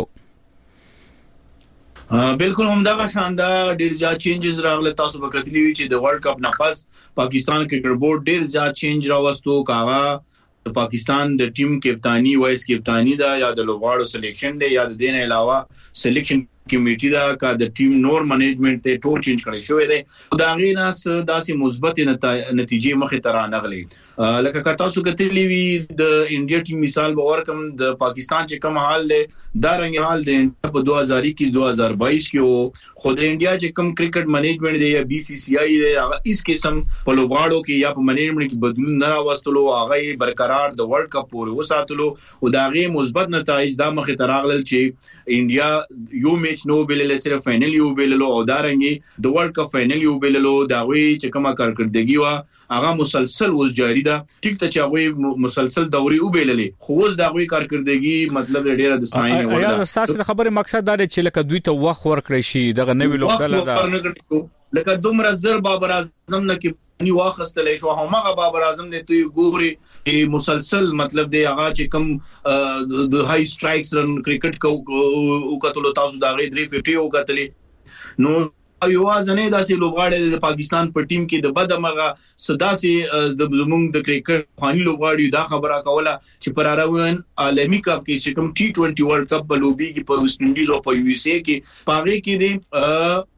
بالکل هم دا شاندار ډیر زیات چینجز راغله تاسو په کتلی وی چې د ورلد کپ نه پس پاکستان کرکټ بورډ ډیر زیات چینج راوستو کاغه پاکستان د ټیم کپتانی وایس کپتانی دا یا د لوبغاړو سلیکشن دی یا د دین علاوه سلیکشن کمیټي دا کا د ټیم نور منیجمنت ته ټول چینج کړی شوی دی دا غیناس داسې مثبت نتیجې مخې ته رانغلي لکه کارتا سو کتلی وی د انډیا ټیم مثال به ورکم د پاکستان چې کوم حال دی دا رنګ حال دی په دوه هزار اکیس دوه هزار باییس کې خو د انډیا چې کوم کرکټ منیجمنت دی یا بي سي سي آی دی هغه اس قسم په لوبغاړو کې یا په منیجمنت کې بدلون نه راوستلو هغه برقرار د ورلد کپ پورې وساتلو او دا غي مثبت نتایج دا مخې ته راغلل چې انډیا یو میچ نو بلل صرف فائنل یو بللو او دارنګي د ورلد کپ فائنل یو بللو دا وی چې کومه کارکړدګي وا هغه مسلسل اوس جاری ده ټیک ته چې هغه مسلسل دوري او بللې خو اوس دا وی کارکړدګي مطلب ډیره د ساين ولا یا تاسو خبره مقصد دا چې لکه دوی ته وخت ورکړی شي دغه نوې لوبډله ده لکه دومره زر بابر اعظم نه کې نی واخستلې شو همغه بابر اعظم دې ته ګوري مسلسل مطلب دی هغه چې کوم د های سټرایکس رن کرکټ کو کتلو تاسو دا غي درې ففټي او کتلې نو یو ځنه داسې لوبغاړي د پاکستان په ټیم کې د بدمغه صداسي د زمونږ د کرکټ خاني لوبغاړي دا خبره کوله چې پر اړوند عالمي کپ کې چې کوم ټي ټوئنټي ورلد کپ په لوبي کې په ویسټ انډیز او په یو اس اے کې پاره کې دي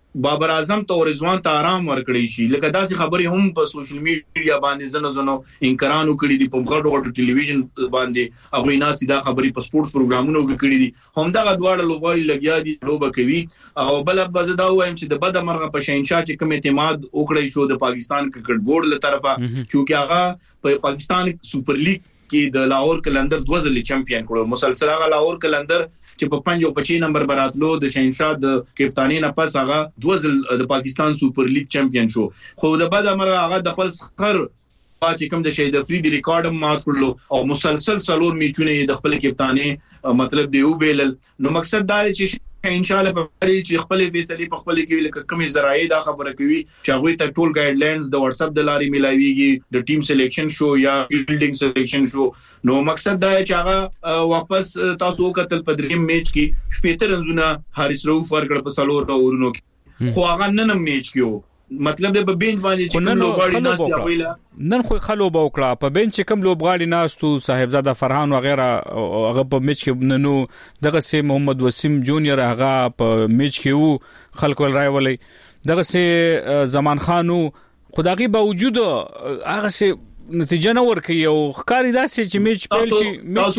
بابر اعظم ته رضوان ته آرام ورکړی شي. لکه داسې خبرې هم په سوشل میډیا باندې زنه زنه انکرانو کړي دي، په غټو غټو ټلویزیون باندې هغه ناس دا خبرې په سپورتس پروګرامونو کې کړي دي. هم دا غواړي لوبای لګیا دي لوبه کوي. او بل به زه دا وایم چې د بد مرغه په شینشاه چې کوم اعتماد وکړی شو د پاکستان کرکټ بورډ له طرفه، چې هغه په پاکستان سوپر لیګ کې د لاهور کلندر دوه ځلې چمپیون کړو. مسلسل هغه لاهور کلندر چې په پنځه او پچیس نمبر براتلو د شینشاه د کپتانی نه پس هغه دوه ځل د پاکستان سوپر لیګ چمپیون شو. خو د بد مرغه هغه د خپل سخر چې کوم د شهید افریدي ریکارډ مات کړلو او مسلسل څلور میچونه د خپل کپتانی مطلب دی وبېل. نو مقصد دا دی چې ان شاء الله په اړه چې خپل فیصله په خپل کې لکه کومي زراعي دا خبره کوي چې هغه ته ټول ګایډلاینز د واتس اپ د لارې ملایويږي، د ټیم سلیکشن شو یا فیلډینګ سلیکشن شو. نو مقصد دا چې هغه واپس تاسو وکتل په دریم میچ کې شپږ رنزونه حارث رؤوف ورکړ په څلور اورونو کې، خو هغه نن میچ کې مطلب د بنچ باندې چې کوم لوبغاړي ناس دی ویلا نن خو خلو بوکړه په بنچ چې کوم لوبغاړي ناس تو صاحبزاده فرحان وغیرہ هغه په میچ کې ننو دغه سي محمد وسیم جونیئر هغه په میچ کې وو خلک ول راولې دغه سي زمان خانو خدایي باوجود هغه سي نتیجه نه ورکي او ښکاری داسې چې میچ پیل شي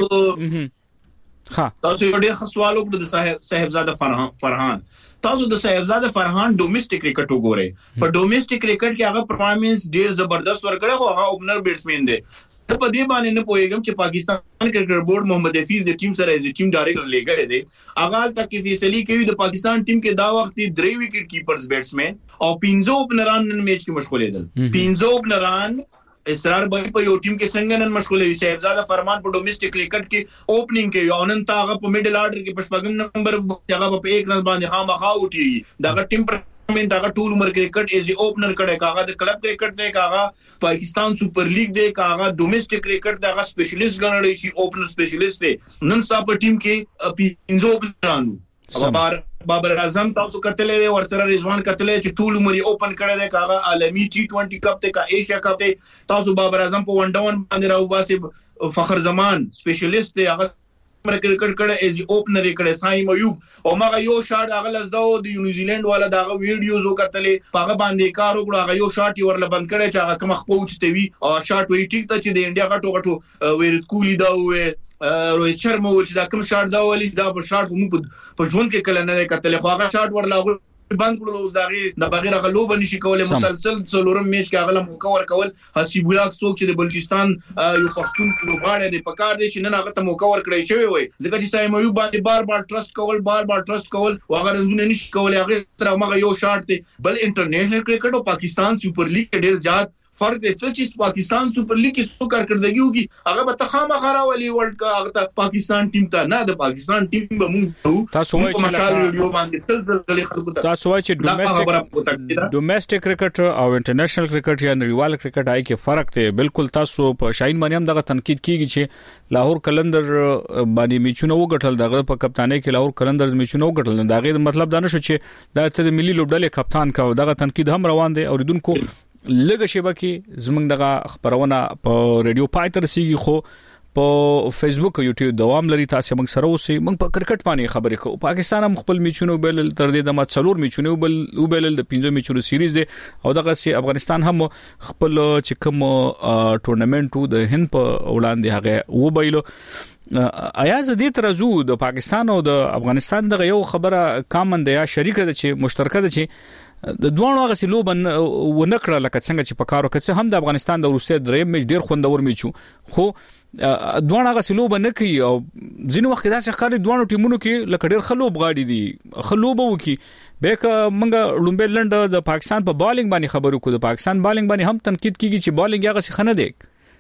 میچ ها تاسو یو ډېر ښه سوال وکړو د صاحب صاحبزاده فرحان فرحان تاسو د صاحبزاده فرحان ډومېسټک کرکټ وګورئ. په ډومېسټک کرکټ کې هغه پرفارمنس ډېر زبردست ورکړی، خو هغه اوپنر بیټسمن دی. ته په دې باندې نه پوهیږم چې پاکستان کرکټ بورډ محمد حفیظ د ټیم سره ایز ټیم ډایریکټر لګړی دی. هغه تک کې فیصله کوي د پاکستان ټیم کې دا وخت درې وکټ کیپرز بیټسمن او پنځه اوپنران نن میچ کې مشغولېدل. پنځه اوپنران اسرار به په یو ټیم کې څنګه نن مشغول وي. صاحبزاده فرمان په ډومېسټک کرکټ کې اوپننګ کوي او نن تاغه په میډل آرډر کې پښپغم نمبر هغه په یک رن باندې خامخا وټي. دا ټیم پر من دا ټول عمر کرکټ ایز اوپنر کړه، کاغه د کلب کرکټ دی، کاغه پاکستان سوپر لیګ دی، کاغه ډومېسټک کرکټ دا سپیشلیست ګڼل شي، اوپنر سپیشلیست دی. نن صاحب ټیم کې پنځه اوپنرانو بابر بابر اعظم تاسو کتلې ورسره رضوان کتلې چې ټول عمر اوپن کړه دی، کاغه عالمی ټي ټوئنټي کپ ته کا ایشیا کپ ته تاسو بابر اعظم په ون ډاون باندې راو باسي. فخر زمان سپیشلیست دی، هغه مر کرکټ کړه ایز اوپنر کړه. سایم ایوب او ماغه یو شاټ هغه لزداو د نیوزیلند والا دغه ویډیوز وکتلې، هغه باندې کار وکړو، هغه یو شاټ ورل بند کړي چې هغه کوم خپوچته وي او شاټ وی ټیک ته چې د انډیا غټو غټو ویرت کولی دا وې روهیت شرما و چې دا کوم شاټ دا ولې دا په شاټ مو په ژوند کې کله نه کتلې، خو هغه شاټ ورلا بند کړو. اوس دا غي د بغیر غلو بنې شي کولای مسلسل څلورم میچ کې هغه موقع ورکول. حسیب الله څوک چې د بلوچستان یو پښتون لوبغاړی دی، پکار دی چې نن هغه ته موقع ورکړی شوی وي، ځکه چې سایم ایوب باندې بار بار ټرست کول بار بار ټرست کول او هغه رنزونه نشي کولای. هغه سره هغه یو شاټ دی. بل انټرنیشنل کرکټ او پاکستان سوپر لیګ ډېر زیات فرق دی. چې پاکستان سوپر لیګ کې څو کارکړدګي وږي هغه به تخامه خراولي ورلد کا هغه پاکستان ټیم ته نه، د پاکستان ټیم به موږ تاسو وایي چې ویډیو باندې سلسله خلکو ته تاسو وایي چې ډومېسټک ډومېسټک کرکټ او انټرنیشنل کرکټ یا نړیوال کرکټ آی کې فرق دی. بالکل تاسو په شاهین باندې هم دغه تنقید کیږي چې لاهور کلندر باندې میچونه وګټل، دغه په کپتانۍ کې لاهور کلندر میچونه وګټل. دا غیر مطلب دا نشو چې دا ته د ملي لوبډلې کپتان کا دغه تنقید هم روان دی. اوریدونکو لږه شیبه کې زمنګ دغه خبرونه په ریډیو پای تر سیږي، خو په فیسبوک او یوټیوب دوام لري. تاسو موږ سره اوسئ. موږ په کرکټ باندې خبرې کوو. پاکستان هم خپل میچونه بل تر دې د ما څلور میچونه بل وبل د پنځه میچونو سیریز دی او دغه سي افغانستان هم خپل چې کوم ټورنمنت د هند په وړاندې هغه وبایلو. آیا زدي ترزو د پاکستان او د افغانستان دغه یو خبره کامن دی یا شریک ده چې مشترکه ده چې د دوه هغه سلوب ونکړه لکه څنګه چې په کارو کې هم د افغانستان د روسیې درې میچ ډیر خوندور میچو، خو دوه هغه سلوب نه کوي او ځینې وخت دا چې خاري دوه ټیمونو کې لکه ډیر خلوب غاړي دي خلوب وکي. به که منګه لومبه لند د پاکستان په بالینګ باندې خبرو کو، د پاکستان بالینګ باندې هم تنقید کیږي چې بالینګ هغه څه خنه دی.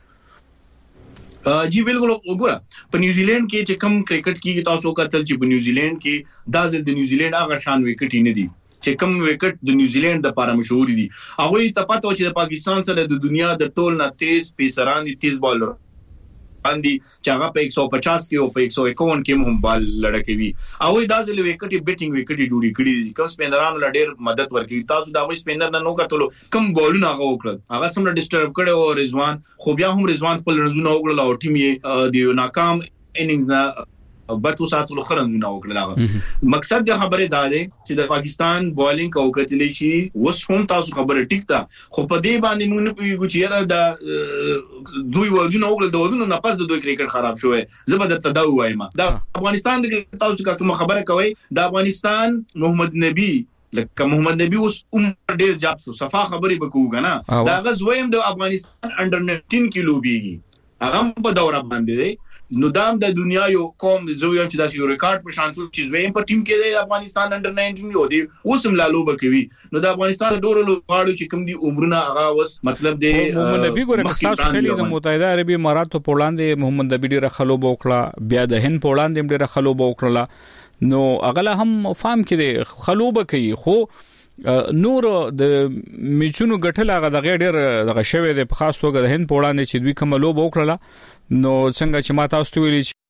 جی بالکل وګوره په نیوزیلند کې چې کم کرکټ کې تاسو کتل چې په نیوزیلند کې دا ځل د نیوزیلند هغه شان وکټ نه دي چې کم وکټ د نیوزیلند لپاره مشهور دي. هغه ته پته و چې د پاکستان سره د دنیا د ټول نه تیز پیسران دي، تیز بالر باندې چې هغه په یک سو پچاس کې او په یک سو اکاون کې هم بال لړکوي. او دا ځل وکټ بیټینګ وکټ جوړی کړی دي، کوم سپینرانو لډیر مدد ورکوي. تاسو دا وې سپینر نه نو کتلو کم بالونه هغه وکړل، هغه سم ډیسټرب کړي او رضوان خو بیا هم رضوان خپل رنزونه وکړل او ټیم یې د ناکام اننګز نه بټو ساتلو خرندونه وکړل. مقصد د خبره دا دی چې د پاکستان بالینګ او کتلی شي وس هم تاسو خبره ټیک ده خو په دې باندې موږ نه پیږو چې یاره د دوی ودونه وکړل د ودونه نه پس د دوی کرکټ خراب شوی. زبر د تداو وایم دا افغانستان د تاسو کوم خبره کوي د افغانستان محمد نبی لکه محمد نبی اوس عمر ډیر زیات شو صفه خبرې وکړو کنه دا غزویم د افغانستان انډر ناینټین کې لوبي هغه په دوره باندې دی. نو دام د دنیا یو قوم زویم چې دا یو ریکارډ په شان شو چې زویم په ټیم کې د افغانستان انډر ناینټین یو دی اوسم لا لوبه کوي. نو د افغانستان ډورو لوبغاړو چې کوم دي عمرونه هغه وس مطلب دی محمد نبی ګوره تاسو خلی د متحده عربی اماراتو په وړاندې محمد نبی ډیره خلوب وکړه بیا د هند په وړاندې ډیره خلوب وکړه نو اغله هم فهم کړي خلوب کوي خو نور د میچونو غټل هغه د غیر دغه شوی د خاص توګه د هند په وړاندې چې دوی کوم لوب وکړه نو څنګه چې ما تاسو ته ویلي